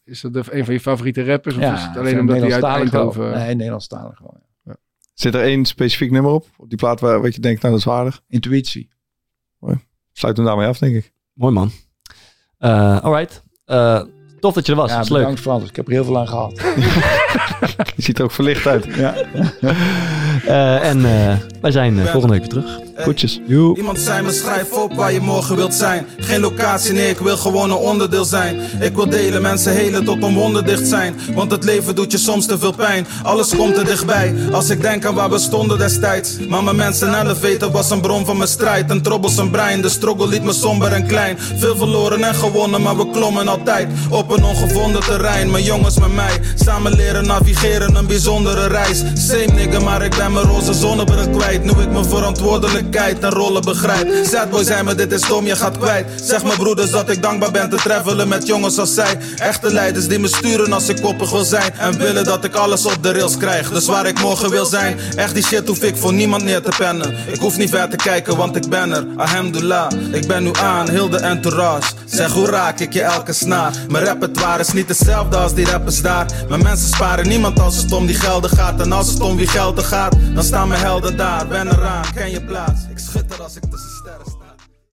is dat een van je favoriete rappers? Of Ja, is het alleen omdat hij uit Eindhoven... Nee, Nederlandstalig gewoon. Ja. Zit er één specifiek nummer op? Op die plaat waar wat je denkt, nou dat is waardig. Intuïtie. Mooi. Sluit hem daarmee af, denk ik. Mooi man. Uh, alright. Uh, tof dat je er was. Ja, dat is leuk. bedankt Frans. Ik heb er heel veel aan gehad. Je ziet er ook verlicht uit. Ja. uh, en uh, wij zijn uh, volgende week weer terug. Goedjes. Joe. Iemand zei me, schrijf op waar je morgen wilt zijn. Geen locatie, nee, ik wil gewoon een onderdeel zijn. Ik wil delen, mensen helen tot een wonder dicht zijn. Want het leven doet je soms te veel pijn. Alles komt er dichtbij, als ik denk aan waar we stonden destijds. Maar mijn mensen elevator was een bron van mijn strijd. Een troublesome brein, de struggle liet me somber en klein. Veel verloren en gewonnen, maar we klommen altijd op een ongevonden terrein. Mijn jongens met mij, samen leren navigeren, een bijzondere reis. Same nigga, maar ik ben mijn roze zonnebril kwijt. Nu ik mijn verantwoordelijkheid en rollen begrijp. Sadboy zei me, dit is dom, je gaat kwijt. Zeg mijn broeders dat ik dankbaar ben te travelen met jongens als zij. Echte leiders die me sturen als ik koppig wil zijn. En willen dat ik alles op de rails krijg. Dus waar ik morgen wil zijn, echt die shit hoef ik voor niemand neer te pennen. Ik hoef niet ver te kijken, want ik ben er. Alhamdulillah, ik ben nu aan, heel de entourage. Zeg, hoe raak ik je elke snaar? Mijn repertoire is niet hetzelfde als die rappers daar. Mijn mensen sparen niemand als het om die gelden gaat. En als het om wie gelden gaat, dan staan mijn helden daar. Ben eraan, ken je plaats. Ik schitter als ik tussen sterren